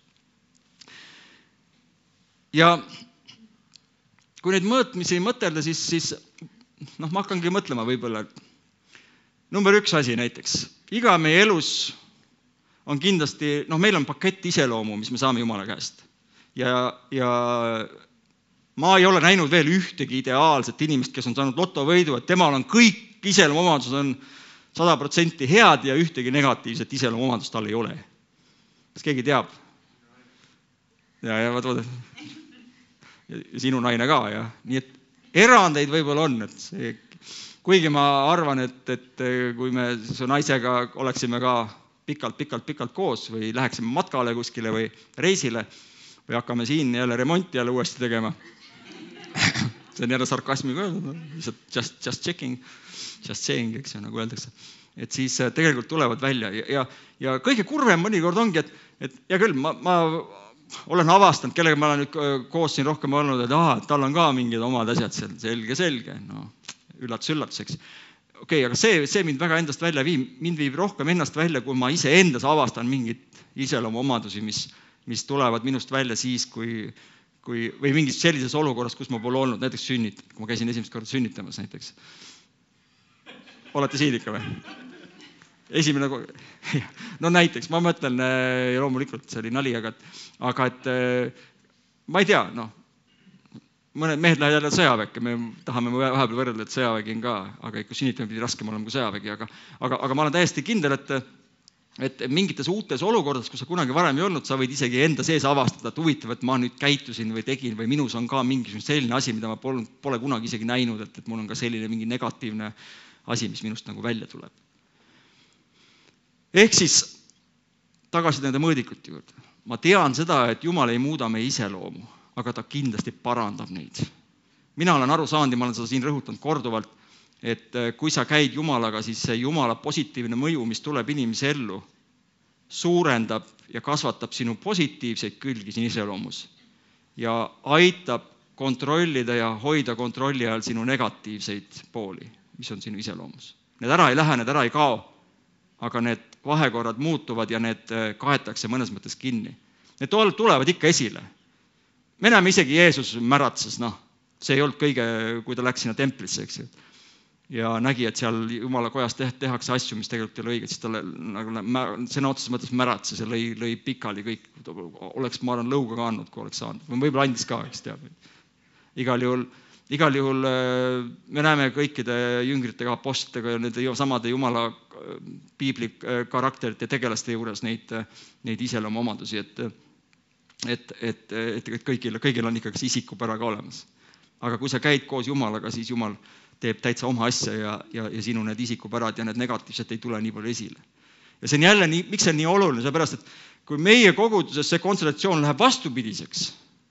Ja kui neid mõõtmisi mõtelda, siis, siis noh, ma hakkangi mõtlema võib-olla. Number üks asi näiteks. Iga meie elus on kindlasti, noh, meil on pakett iseloomu, mis me saame Jumala käest. Ja, ja ma ei ole näinud veel ühtegi ideaalset inimest, kes on saanud lotovõidu, et temal on kõik iseloomomadused on sada protsenti head ja ühtegi negatiivset iseloomomadust tal ei ole. Kas keegi teab? Ja, ja vaat, vaat. Ja sinu naine ka ja nii et erandeid võib-olla on, et see, kuigi ma arvan, et, et kui me su naisega oleksime ka pikalt, pikalt, pikalt koos või läheksime matkale kuskile või reisile või hakkame siin jälle remonti jälle uuesti tegema. See on jälle sarkasmiga öeldud, just, just checking, just saying, eks ju, nagu öeldakse. Et siis tegelikult tulevad välja ja, ja, ja kõige kurvem mõnikord ongi, et, et ja küll, ma, ma olen avastanud, kellega ma olen nüüd koos siin rohkem olnud, et aha, tal on ka mingid omad asjad seal, selge, selge, no üllatus, üllatuseks. Okei, okay, aga see, see mind väga endast välja viib, mind viib rohkem ennast välja, kui ma ise endas avastan mingid iseloomu omadusi, mis, mis tulevad minust välja siis, kui, kui, või mingis sellises olukorras, kus ma pole olnud, näiteks sünnit, kui ma käisin esimest korda sünnitamas näiteks. Olete siin ikka või? Esimene, no näiteks, ma mõtlen, loomulikult see oli nali, aga, aga et ma ei tea, noh, mõned mehed lähevad jälle sõjaväkke, me tahame vahepeal võrrelda, et sõjavägi on ka, aga ikka sünnitame pidi raskem olema kui sõjavägi, aga, aga, aga ma olen täiesti kindel, et, et mingites uutes olukordades, kus sa kunagi varem ei olnud, sa võid isegi enda sees avastada, et huvitav, et ma nüüd käitusin või tegin või minus on ka mingisugune selline asi, mida ma pole, pole kunagi isegi näinud, et, et mul on ka selline mingi negatiivne asi, mis minust nagu välja tuleb. Ehk siis tagasi nende mõõdikute juurde. Ma tean seda, et Jumal ei muuda meie iseloomu, aga ta kindlasti parandab neid. Mina olen aru saanud ja ma olen seda siin rõhutanud korduvalt, et kui sa käid Jumalaga, siis see Jumala positiivne mõju, mis tuleb inimese ellu, suurendab ja kasvatab sinu positiivseid külgi siin iseloomus ja aitab kontrollida ja hoida kontrolli ajal sinu negatiivseid pooli, mis on sinu iseloomus. Need ära ei lähe, need ära ei kao, aga need vahekorrad muutuvad ja need kaetakse mõnes mõttes kinni. Need tulevad ikka esile. Me näeme isegi Jeesus märatses, noh, see ei olnud kõige, kui ta läks sinna templisse, eks ju. Ja nägi, et seal Jumala kojas tehakse asju, mis tegelikult ei ole õiged, siis talle nagu sõna otseses mõttes märatses ja lõi, lõi pikali kõik. Oleks, ma arvan, lõuga ka andnud, kui oleks saanud. Või võib-olla andis ka, eks teab. Igal juhul, igal juhul me näeme kõikide jüngritega, apostlitega ja nende samade Jumala piibli karakterite ja tegelaste juures neid, neid iseloomu omadusi, et, et, et, et, et kõigil, kõigil on ikkagi isikupära ka olemas. Aga kui sa käid koos Jumalaga, siis Jumal teeb täitsa oma asja ja, ja, ja sinu need isikupärad ja need negatiivsed ei tule nii palju esile. Ja see on jälle nii, miks see on nii oluline, seepärast, et kui meie koguduses see kontsentratsioon läheb vastupidiseks,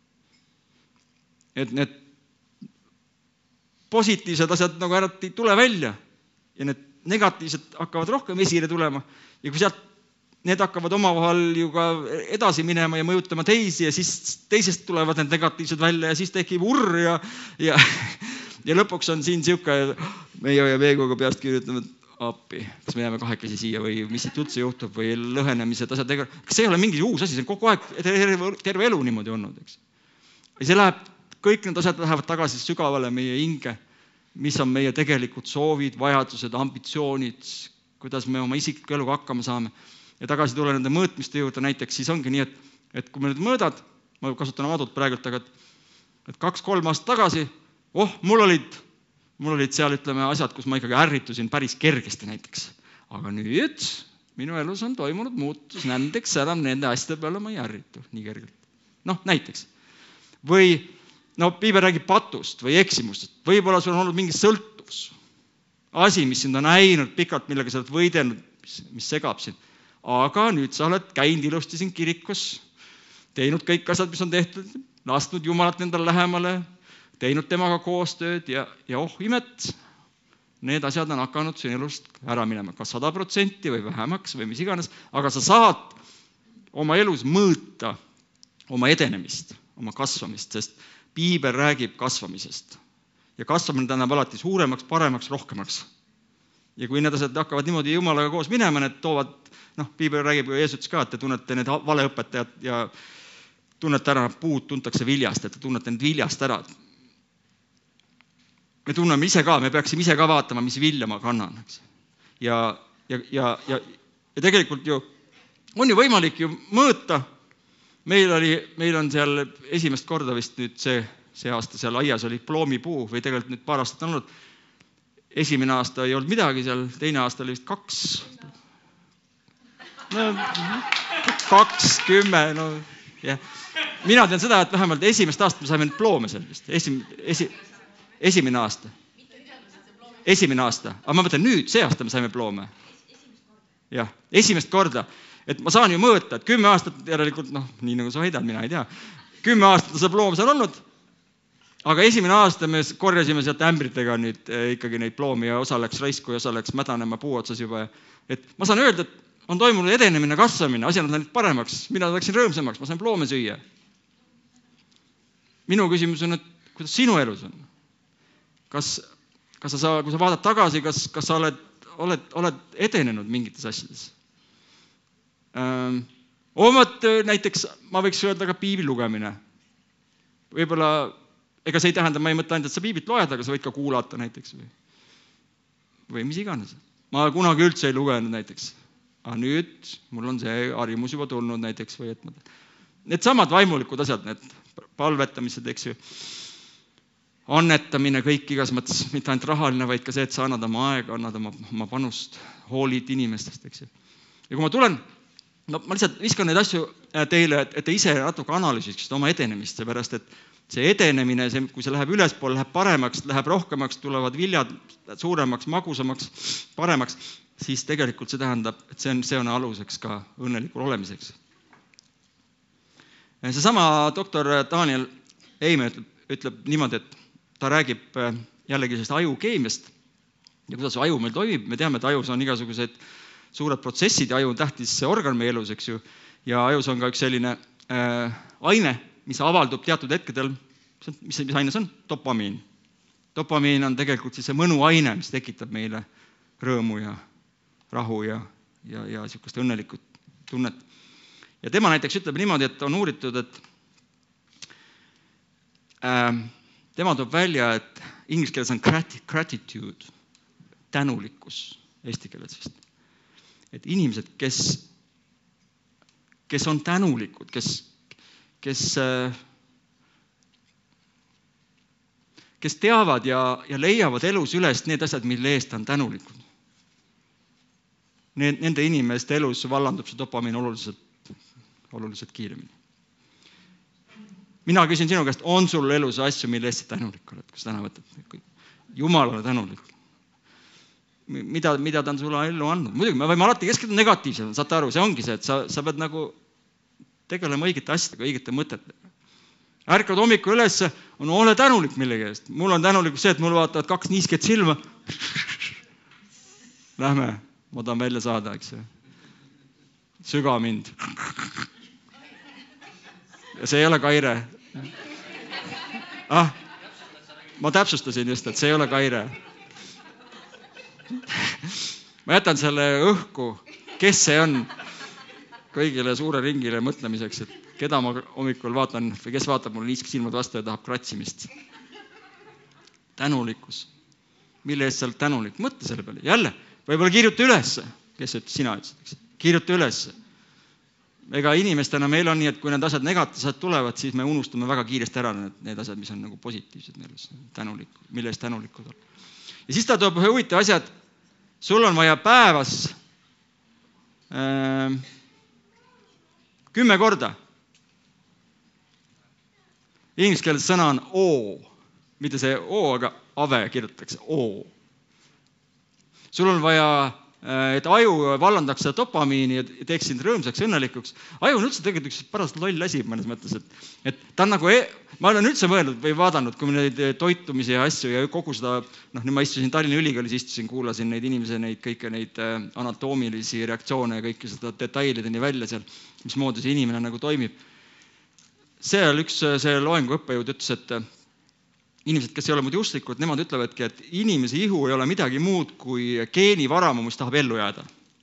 et need positiivsed asjad nagu ära ei tule välja ja need negatiivsed hakkavad rohkem esile tulema ja kui sealt need hakkavad omavahel ju ka edasi minema ja mõjutama teisi ja siis teisest tulevad need negatiivsed välja ja siis tekib urr ja, ja, ja lõpuks on siin siuke, meie ja Veegoga peast kirjutame appi, kas me jääme kahekesi siia või mis siit üldse juhtub või lõhenemised asjad. Kas see ei ole mingi uus asi, see on kogu aeg terve, terve elu niimoodi olnud, eks. Ja see läheb, kõik need asjad lähevad tagasi sügavale meie hinge, mis on meie tegelikult soovid, vajadused, ambitsioonid, kuidas me oma isikliku eluga hakkama saame. Ja tagasi tule nende mõõtmiste juurde näiteks, siis ongi nii, et, et kui me nüüd mõõdad, ma kasutan amadut praegult, aga et, et kaks-kolm aastat tagasi, oh, mul olid, mul olid seal, ütleme, asjad, kus ma ikkagi ärritusin päris kergesti näiteks. Aga nüüd minu elus on toimunud muutus, nändeks enam nende asjade peale ma ei ärritu nii kergelt. Noh, näiteks. Või, no, piibel räägib patust või eksimust. Võib-olla sul on olnud mingi sõltuvus. Asi, mis sind on häinud pikalt, millega sa oled võidelnud, mis, mis segab sind. Aga nüüd sa oled käinud ilusti siin kirikus, teinud kõik asjad, mis on tehtud, lasknud Jumalat endale lähemale, teinud temaga koostööd ja, ja oh imet, need asjad on hakanud siin elust ära minema, kas sada protsenti või vähemaks või mis iganes, aga sa saad oma elus mõõta oma edenemist, oma kasvamist, sest piibel räägib kasvamisest. Ja kasvamine tähendab alati suuremaks, paremaks, rohkemaks. Ja kui need asjad hakkavad niimoodi Jumalaga koos minema, need toovad, noh, piibel räägib ju Jeesus ka, et te tunnete need valeõpetajad ja tunnete ära, puud tuntakse viljast, et te tunnete need viljast ära. Me tunneme ise ka, me peaksime ise ka vaatama, mis vilja ma kannan. Ja, ja, ja, ja, ja tegelikult ju on ju võimalik ju mõõta. Meil, oli, meil on seal esimest korda vist nüüd see, see aasta seal aias oli ploomipuu või tegelikult nüüd paar aastat on olnud. Esimene aasta ei olnud midagi seal, teine aasta oli vist kaks, no, kaks, kümme, no, jah. Mina tean seda, et vähemalt esimest aastat me saime nüüd ploome seal vist. Esim, esi, esimene aasta. Esimene aasta. Aga ma mõtlen nüüd, see aasta me saime ploome. Jah, esimest korda. Et ma saan ju mõõta, et kümme aastat järelikult, noh, nii nagu sa heidad, mina ei tea. Kümme aastat on see ploom seal olnud. Aga esimene aasta me korjasime sealt ämbritega nüüd ikkagi neid ploomi ja osa läks raisku ja osa läks mädanema puu otsas juba. Et ma saan öelda, et on toimunud edenemine, kasvamine, asjad on nüüd paremaks, mina läksin rõõmsamaks, ma sain ploome süüa. Minu küsimus on, et kuidas sinu elus on? Kas, kas sa, kui sa vaatad tagasi, kas, kas sa oled, oled, oled edenenud mingites asjades? Ähm, omad näiteks, ma võiks öelda ka piibli lugemine. Võib-olla ega see ei tähenda, ma ei mõtle ainult, et sa piiblit loed, aga sa võid ka kuulata näiteks või, või mis iganes. Ma kunagi üldse ei lugenud näiteks. Aga nüüd mul on see harjumus juba tulnud näiteks. Või et ma... Need samad vaimulikud asjad, need palvetamised, eks ju. Annetamine kõik igas mõttes, mitte ainult rahaline, vaid ka see, et sa annad oma aega, annad oma, oma panust, hoolid inimestest, eks ju. Ja kui ma tulen, no ma lihtsalt viskan neid asju teile, et, et te ise natuke analüüsiks oma edenemist, seepärast, et see edenemine, see, kui see läheb ülespool, läheb paremaks, läheb rohkemaks, tulevad viljad suuremaks, magusamaks, paremaks. siis tegelikult see tähendab, et see on, see on aluseks ka õnnelikul olemiseks. Seesama doktor Daniel Eime ütleb, ütleb niimoodi, et ta räägib jällegi sellest ajukeemiast ja kuidas aju meil toimib. Me teame, et ajus on igasugused suured protsessid ja aju on tähtis organ meie elus, eks ju. Ja ajus on ka üks selline äh, aine, mis avaldub teatud hetkedel. Mis, mis aine see on? Dopamiin. Dopamiin on tegelikult siis see mõnuaine, mis tekitab meile rõõmu ja rahu ja, ja, ja niisugust õnnelikult tunnet. Ja tema näiteks ütleb niimoodi, et on uuritud, et äh, tema toob välja, et inglise keeles on gratitude, tänulikkus, eesti keeles vist. Et inimesed, kes, kes on tänulikud, kes, kes, kes teavad ja, ja leiavad elus üles need asjad, mille eest on tänulikud. Nende inimeste elus vallandub see dopamiin oluliselt, oluliselt kiiremini. Mina küsin sinu käest, on sul elus asju, mille eest tänulik oled, kus täna võtad? Jumalale tänulik. Mida, mida ta on sulle ellu andnud. Muidugi, me võime alati keskenduda negatiivselt, saate aru, see ongi see, et sa, sa pead nagu tegelema õigete asjadega, õigete mõtetega. Ärkad hommikul üles, on ole tänulik millegi eest. Mul on tänulik see, et mul vaatavad kaks niisket silma. Lähme, ma tahan välja saada, eks see. Süga mind. Ja see ei ole Kaire. Ah, ma täpsustasin just, et see ei ole Kaire. Ma jätan selle õhku, kes see on kõigile suure ringile mõtlemiseks, et keda ma hommikul vaatan või kes vaatab mulle niiske silmad vastu ja tahab kratsimist. Tänulikkus. Mille eest sa oled tänulik? Mõtle selle peale. Jälle, võib-olla kirjuta üles, kes ütles, sina ütles. Kirjuta üles. Ega inimestena meil on nii, et kui need asjad negatiivsed tulevad, siis me unustame väga kiiresti ära need, need asjad, mis on nagu positiivsed meeles, tänulik, mille eest tänulikud on. Ja siis ta toob ühe huvitav asja, et sul on vaja päevas äh, kümme korda. Inglise keeles sõna on O. Mitte see O, aga ave kirjutatakse O. Sul on vaja, et aju vallandaks seda dopamiini ja teeks sind rõõmsaks, õnnelikuks. Aju on üldse tegelikult üks pärast loll asi mõnes mõttes, et, et ta on nagu, e ma olen üldse mõelnud või vaadanud, kui neid toitumisi ja asju ja kogu seda, noh, nüüd ma istusin Tallinna Ülikoolis, istusin, kuulasin neid inimese, neid kõike neid anatoomilisi reaktsioone ja kõike seda detailideni välja seal, mismoodi see inimene nagu toimib. Seal üks see loengu õppejõud ütles, et inimesed, kes ei ole muidu usklikud, nemad ütlevadki, et inimese ihu ei ole midagi muud kui geenivaramu, mis tahab ellu jääda.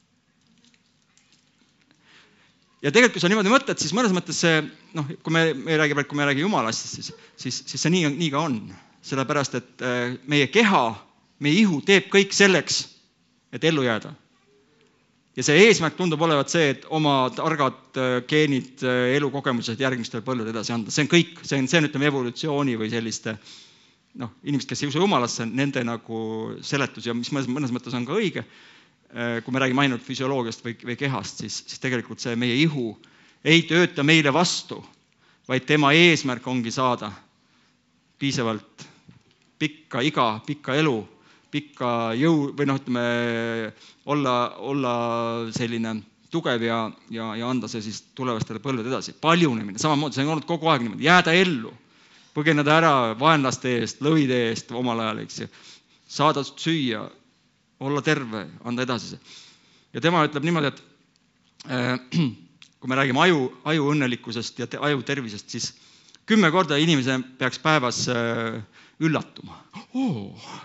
Ja tegelikult, kui sa niimoodi mõtled, siis mõnes mõttes see, noh, kui me, me räägi, kui me räägi Jumalast, siis, siis, siis see nii, nii ka on. Sellepärast, et meie keha, meie ihu teeb kõik selleks, et ellu jääda. Ja see eesmärk tundub olevat see, et oma targad geenid, elukogemused järgmistel põlved edasi anda. See on kõik, see on, see on ütleme evolutsiooni või selliste, noh, inimesed, kes ei usu Jumalasse, nende nagu seletus ja mis mõnes, mõnes mõttes on ka õige. Kui me räägime ainult füsioloogiast või, või kehast, siis, siis tegelikult see meie ihu ei tööta meile vastu, vaid tema eesmärk ongi saada piisavalt pikka iga, pikka elu, pikka jõu või noh, ütleme, olla, olla selline tugev ja, ja, ja anda see siis tulevastele põlved edasi. Paljunemine, samamoodi, see on olnud kogu aeg niimoodi, jääda ellu, põgeneda ära vaenlaste eest, lõvide eest omal ajal, eks ju, saada süüa, olla terve, anda edasi see. Ja tema ütleb niimoodi, et äh, kui me räägime aju, aju õnnelikkusest ja te, aju tervisest, siis kümme korda inimese peaks päevas äh, üllatuma. Oh!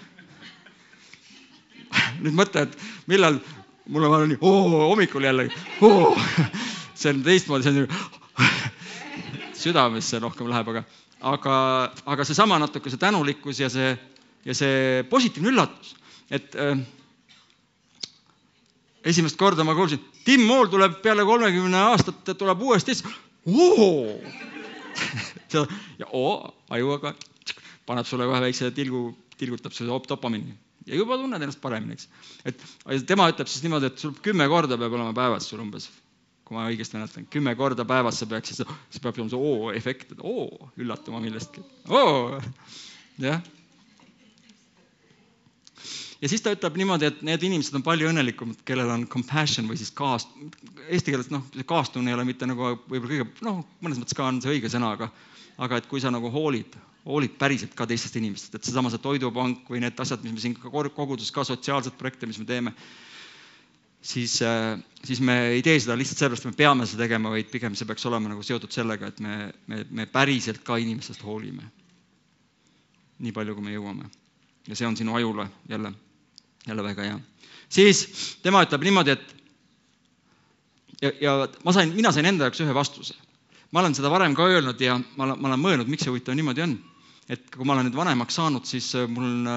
Nüüd mõtle, et millal mul on nii, oo, hommikul jälle, oo, see on teistmoodi, see on nii, südamesse rohkem läheb, aga, aga, aga see sama natuke, see tänulikkus ja see, ja see positiivne üllatus, et äh, esimest korda ma kuulsin, Tim Mool tuleb peale kolmekümne aastat, tuleb uuesti, oo, ja oo, aju aga paneb sulle kohe väikse tilgu, tilgutab sulle dopamiini. Ja juba tunned ennast paremini, eks. Et tema ütleb siis niimoodi, et sul kümme korda peab olema päevas sul umbes, kui ma õigesti näitan, kümme korda päevas sa peaks, siis peab olema see oo-efekt, et oo, üllatuma millestki. Oo, jah. ja siis ta ütleb niimoodi, et need inimesed on palju õnnelikumad, kellel on compassion või siis kaast, eesti keeles noh, kaastunne ei ole mitte nagu võib-olla kõige, noh, mõnes mõttes ka on see õige sõna, aga, aga et kui sa nagu hoolid, hoolid päriselt ka teistest inimestest, et seesama see toidupank või need asjad, mis me siin koguduses ka sotsiaalsed projekte, mis me teeme, siis, siis me ei tee seda lihtsalt sellepärast, et me peame seda tegema, vaid pigem see peaks olema nagu seotud sellega, et me, me, me päriselt ka inimestest hoolime. Nii palju, kui me jõuame. Ja see on sinu ajule jälle, jälle väga hea. Siis tema ütleb niimoodi, et ja, ja ma sain, mina sain enda jaoks ühe vastuse. Ma olen seda varem ka öelnud ja ma, ma olen mõelnud, miks see huvitav niimoodi on. Et kui ma olen nüüd vanemaks saanud, siis mul on,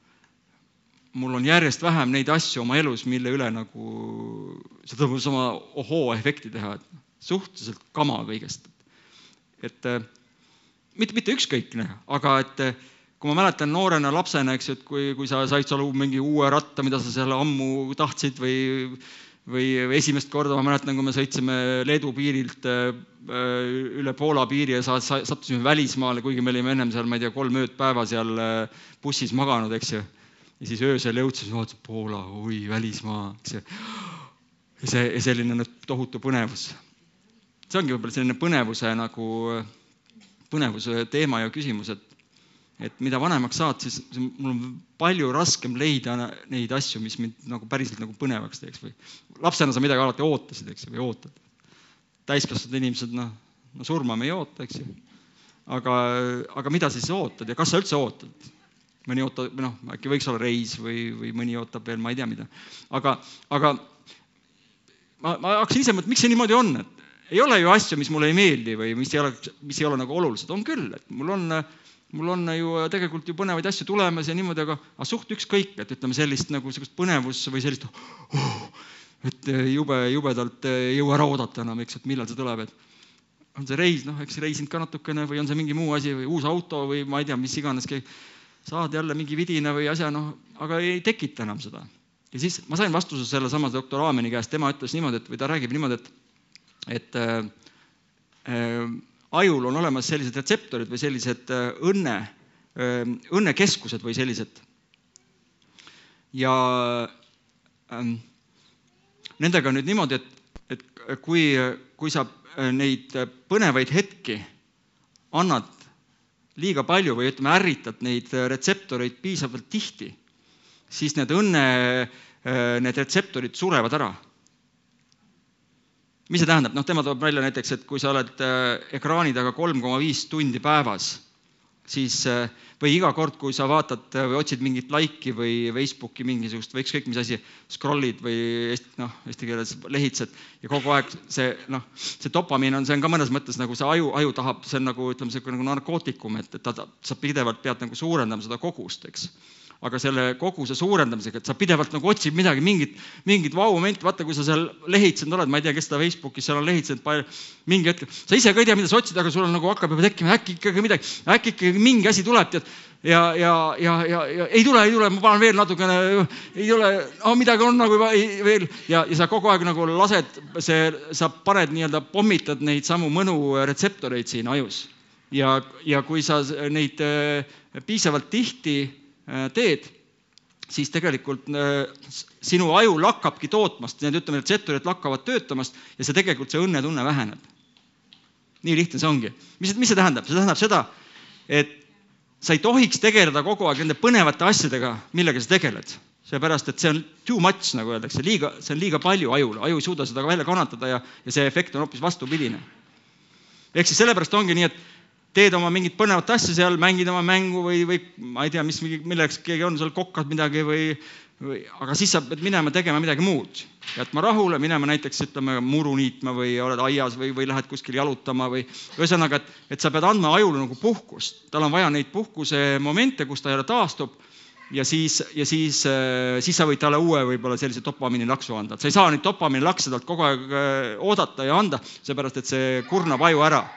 mul on järjest vähem neid asju oma elus, mille üle nagu seda sama ohoo efekti teha. Et suhteliselt kama kõigest. Et mitte, mitte ükskõikne, aga et kui ma mäletan noorena lapsena, eks, et kui, kui sa said seal mingi uue ratta, mida sa seal ammu tahtsid või, või esimest korda, ma mäletan, kui me sõitsime Leedu piirilt üle Poola piiri ja sa, sa, sattusime välismaale, kuigi me olime ennem seal, ma ei tea, kolm ööd päeva seal bussis maganud, eks ju. Ja siis öösel jõudsin, vaatasin Poola, oi, välismaa, eks ju. Ja see ja selline tohutu põnevus. See ongi võib-olla selline põnevuse, nagu, põnevuse teema ja küsimus, et et mida vanemaks saad, siis mul on palju raskem leida neid asju, mis mind nagu päriselt nagu põnevaks teeks. Või lapsena sa midagi alati ootasid, eks, või ootad. Täiskasvanud inimesed, noh, no surma me ei oota, eks. Aga, aga mida siis ootad ja kas sa üldse ootad? Mõni ootab, noh, äkki võiks olla reis või, või mõni ootab veel, ma ei tea mida. Aga, aga ma, ma hakkasin ise mõtlema, miks see niimoodi on? Et ei ole ju asju, mis mulle ei meeldi või mis ei ole, mis ei ole nagu olulised. On küll, et mul on... Mul on ju tegelikult ju põnevaid asju tulemas ja niimoodi, aga, aga suht ükskõik, et ütleme sellist nagu sellist põnevus või sellist, oh, et jube, jubedalt ei jõua ära oodata enam, eks, et millal see tuleb, et on see reis, noh, eks reisinud ka natukene või on see mingi muu asi või uus auto või ma ei tea, mis iganes, saad jälle mingi vidina või asja, noh, aga ei tekita enam seda. Ja siis ma sain vastuse selle sama doktor Aameni käest, tema ütles niimoodi, et, või ta räägib niimoodi, et, et äh, äh, ajul on olemas sellised retseptorid või sellised õnne, õnnekeskused või sellised. Ja ähm, nendega nüüd niimoodi, et, et kui, kui sa neid põnevaid hetki annad liiga palju või ütleme ärritad neid retseptoreid piisavalt tihti, siis need õnne, need retseptorid surevad ära. Mis see tähendab? No tema toob välja näiteks, et kui sa oled ekraani taga kolm koma viis tundi päevas, siis või iga kord, kui sa vaatad või otsid mingit laiki või Facebooki mingisugust või ükskõik mis asi, scrollid või eesti, no, eesti keeles lehitsed ja kogu aeg see, noh, see dopamiin on, see on ka mõnes mõttes nagu see aju, aju tahab, see on nagu, ütleme, see nagu narkootikum, et, et ta, sa pidevalt pead nagu suurendama seda kogust, eks. Aga selle koguse suurendamisega, et sa pidevalt nagu otsid midagi, mingit, mingit vau-moment, vaata, kui sa seal lehitsenud oled, ma ei tea, kes seda Facebookis seal on lehitsenud, mingi hetkel, sa ise ka ei tea, mida sa otsid, aga sul on nagu hakkab juba tekkima, äkki ikkagi midagi, äkki ikkagi mingi asi tuleb, tead, ja, ja, ja, ja, ja ei tule, ei tule, ma panen veel natukene, ei tule, no midagi on nagu veel, ja, ja sa kogu aeg nagu lased, see, sa paned nii-öelda, pommitad neid samu mõnu retseptoreid siin ajus. Ja, ja kui sa neid piisavalt tihti teed, siis tegelikult sinu aju lakkabki tootmast, need ütleme, retseptorid lakkavad töötamast ja see tegelikult see õnnetunne väheneb. Nii lihtne see ongi. Mis, mis see tähendab? See tähendab seda, et sa ei tohiks tegeleda kogu aeg nende põnevate asjadega, millega sa tegeled. Seepärast, et see on too much, nagu öeldakse, liiga, see on liiga palju ajule. Aju ei suuda seda välja kannatada ja, ja see efekt on hoopis vastupidine. Ehk siis sellepärast ongi nii, et teed oma mingit põnevat asja seal, mängid oma mängu või, või ma ei tea, mis, milleks keegi on seal kokkad midagi või, või, aga siis sa pead minema tegema midagi muud. Jätma rahule, minema näiteks ütleme, muru niitma või oled aias või, või lähed kuskil jalutama või ühesõnaga, et, et sa pead andma ajule nagu puhkust. Tal on vaja neid puhkuse momente, kus ta jälle taastub ja siis, ja siis, siis sa võid talle uue võib-olla sellise dopamiini laksu anda. Sa ei saa neid dopamiini lakse talt kogu aeg oodata ja anda, seepärast, et see kurnab aju ära.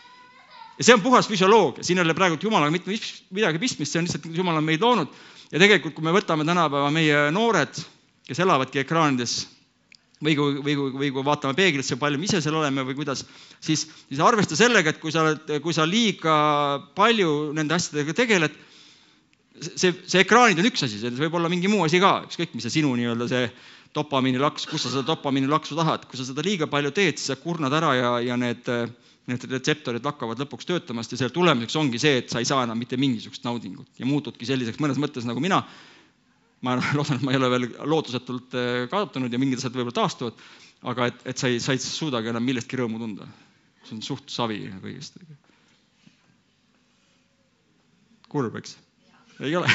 Ja see on puhas füsioloogia, siin ei ole praegu Jumalaga mitte midagi pistmist, see on lihtsalt Jumal on meid loonud. Ja tegelikult, kui me võtame tänapäeva meie noored, kes elavadki ekraanides, või kui, või, kui, või kui vaatame peeglisse, palju me ise seal oleme või kuidas, siis, siis arvesta sellega, et kui sa, oled, kui sa liiga palju nende asjadega tegeled, see, see ekraanid on üks asi, see võib olla mingi muu asi ka, ükskõik mis see sinu nii-öelda see dopamiinilaks, kus sa seda dopamiinilaksu tahad. Kui sa seda liiga palju teed, siis sa kurnad ära ja, ja need, need retseptorid hakkavad lõpuks töötamast ja selle tulemuseks ongi see, et sa ei saa enam mitte mingisugust naudingut ja muutudki selliseks mõnes mõttes nagu mina. Ma loodan, et ma ei ole veel lootusetult kaotunud ja mingid asjad võib-olla taastuvad, aga et, et sa ei, sa ei suudagi enam millestki rõõmu tunda. See on suht savi kõigest. Kurb, eks? Ei ole.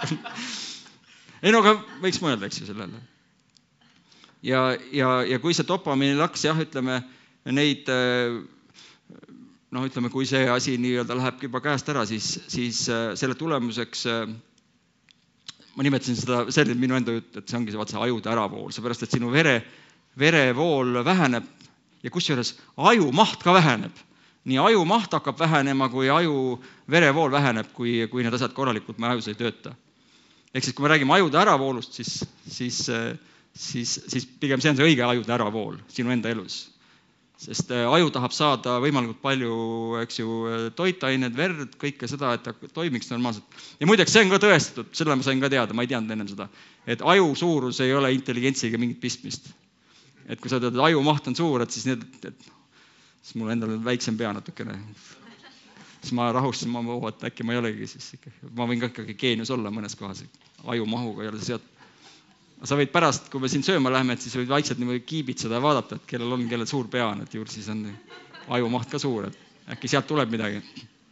Ei no, aga võiks mõelda, eks ju sellele. Ja, ja, ja kui see dopamiinilaks, jah, ütleme, neid, noh, ütleme, kui see asi nii-öelda läheb juba käest ära, siis, siis selle tulemuseks, ma nimetasin seda, see oli minu enda jutt, et see ongi see, vaat see ajude äravool, seepärast, et sinu vere, verevool väheneb ja kusjuures aju maht ka väheneb. Nii aju maht hakkab vähenema, kui aju verevool väheneb, kui, kui need asjad korralikult me ajus ei tööta. Ehk siis, kui me räägime ajude äravoolust, siis, siis, siis, siis pigem see on see õige ajude äravool sinu enda elus. Sest aju tahab saada võimalikult palju, eks ju, toitained, verd, kõike seda, et ta toimiks normaalselt. Ja muideks, see on ka tõestatud, selle ma sain ka teada, ma ei teadnud ennem seda, et aju suurus ei ole intelligentsiga mingit pistmist. Et kui sa tead, et aju maht on suur, et siis need, et siis mul endal on väiksem pea natukene. Siis ma rahustasin, ma mõhu, et äkki ma ei olegi siis ikka. Ma võin ka ikkagi geenius olla mõnes kohas. Aju mahuga ei ole see sealt. Sa võid pärast, kui me siin sööma läheme, et siis võid vaikselt niimoodi kiibitseda ja vaadata, et kellel on, kellel suur pea on, et juurde siis on aju maht ka suur. Et äkki sealt tuleb midagi.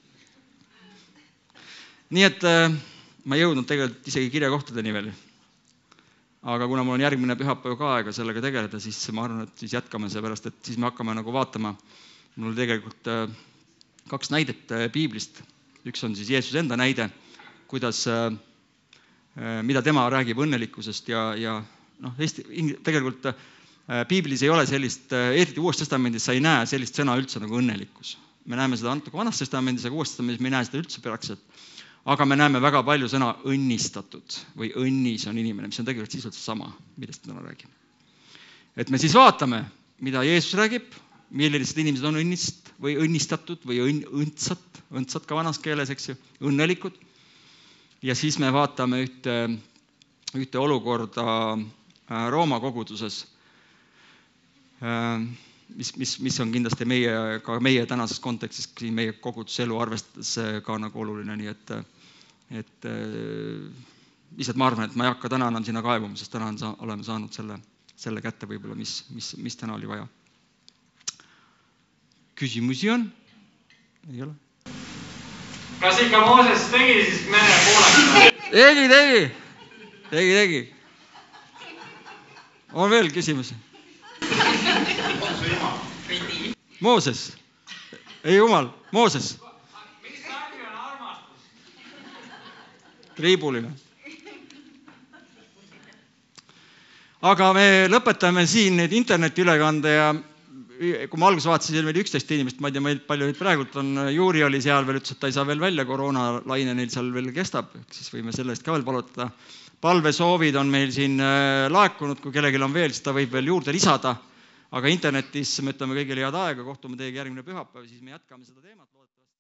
Nii et ma ei jõudnud tegelikult isegi kirjakohtadeni veel. Aga kuna mul on järgmine pühapäev ka aega sellega tegeleda, siis ma arvan, et siis jätkame seepärast, et siis me hakkame nagu vaatama. Mul tegelikult kaks näidet piiblist. Üks on siis Jeesus enda näide, kuidas, mida tema räägib õnnelikkusest ja, ja noh, Eesti, tegelikult piiblis ei ole sellist, eriti Uues Testamendis sa ei näe sellist sõna üldse nagu õnnelikkus. Me näeme seda natuke Vanas Testamendis, aga Uues Testamendis me ei näe seda üldse perakselt. Aga me näeme väga palju sõna õnnistatud või õnnis on inimene, mis on tegelikult sisuliselt sama, millest täna räägime. Et me siis vaatame, mida Jeesus räägib, millised inimesed on õnnist või õnnistatud või õndsad, õndsad ka vanas keeles, eks ju, õnnelikud. Ja siis me vaatame ühte, ühte olukorda Rooma koguduses, mis, mis, mis on kindlasti meie, ka meie tänases kontekstis, meie koguduselu arvestades ka nagu oluline, nii et, et lihtsalt ma arvan, et ma ei hakka täna enam sinna kaevuma, sest täna on, oleme saanud selle, selle kätte võib-olla, mis, mis, mis täna oli vaja. Küsimusi on? Ei ole? Kas ikka Mooses tegi siis mere pooleks? Tegi, tegi. Tegi, tegi. On veel küsimusi? Mooses. Ei jumal, Mooses. Mis asi on armastus? Triibuline. Aga me lõpetame siin need interneti ülekande ja kui ma alguses vaatasin, meil oli üksteist inimest, ma ei tea, meil palju praegult on, Juuri oli seal veel, ütles, et ta ei saa veel välja, koroona laine neil seal veel kestab, siis võime selle eest ka veel palutada. Palvesoovid on meil siin laekunud, kui kellelgi on veel, siis ta võib veel juurde lisada, aga internetis me ütleme kõigile head aega, kohtume teiega järgmine pühapäev, siis me jätkame seda teemat.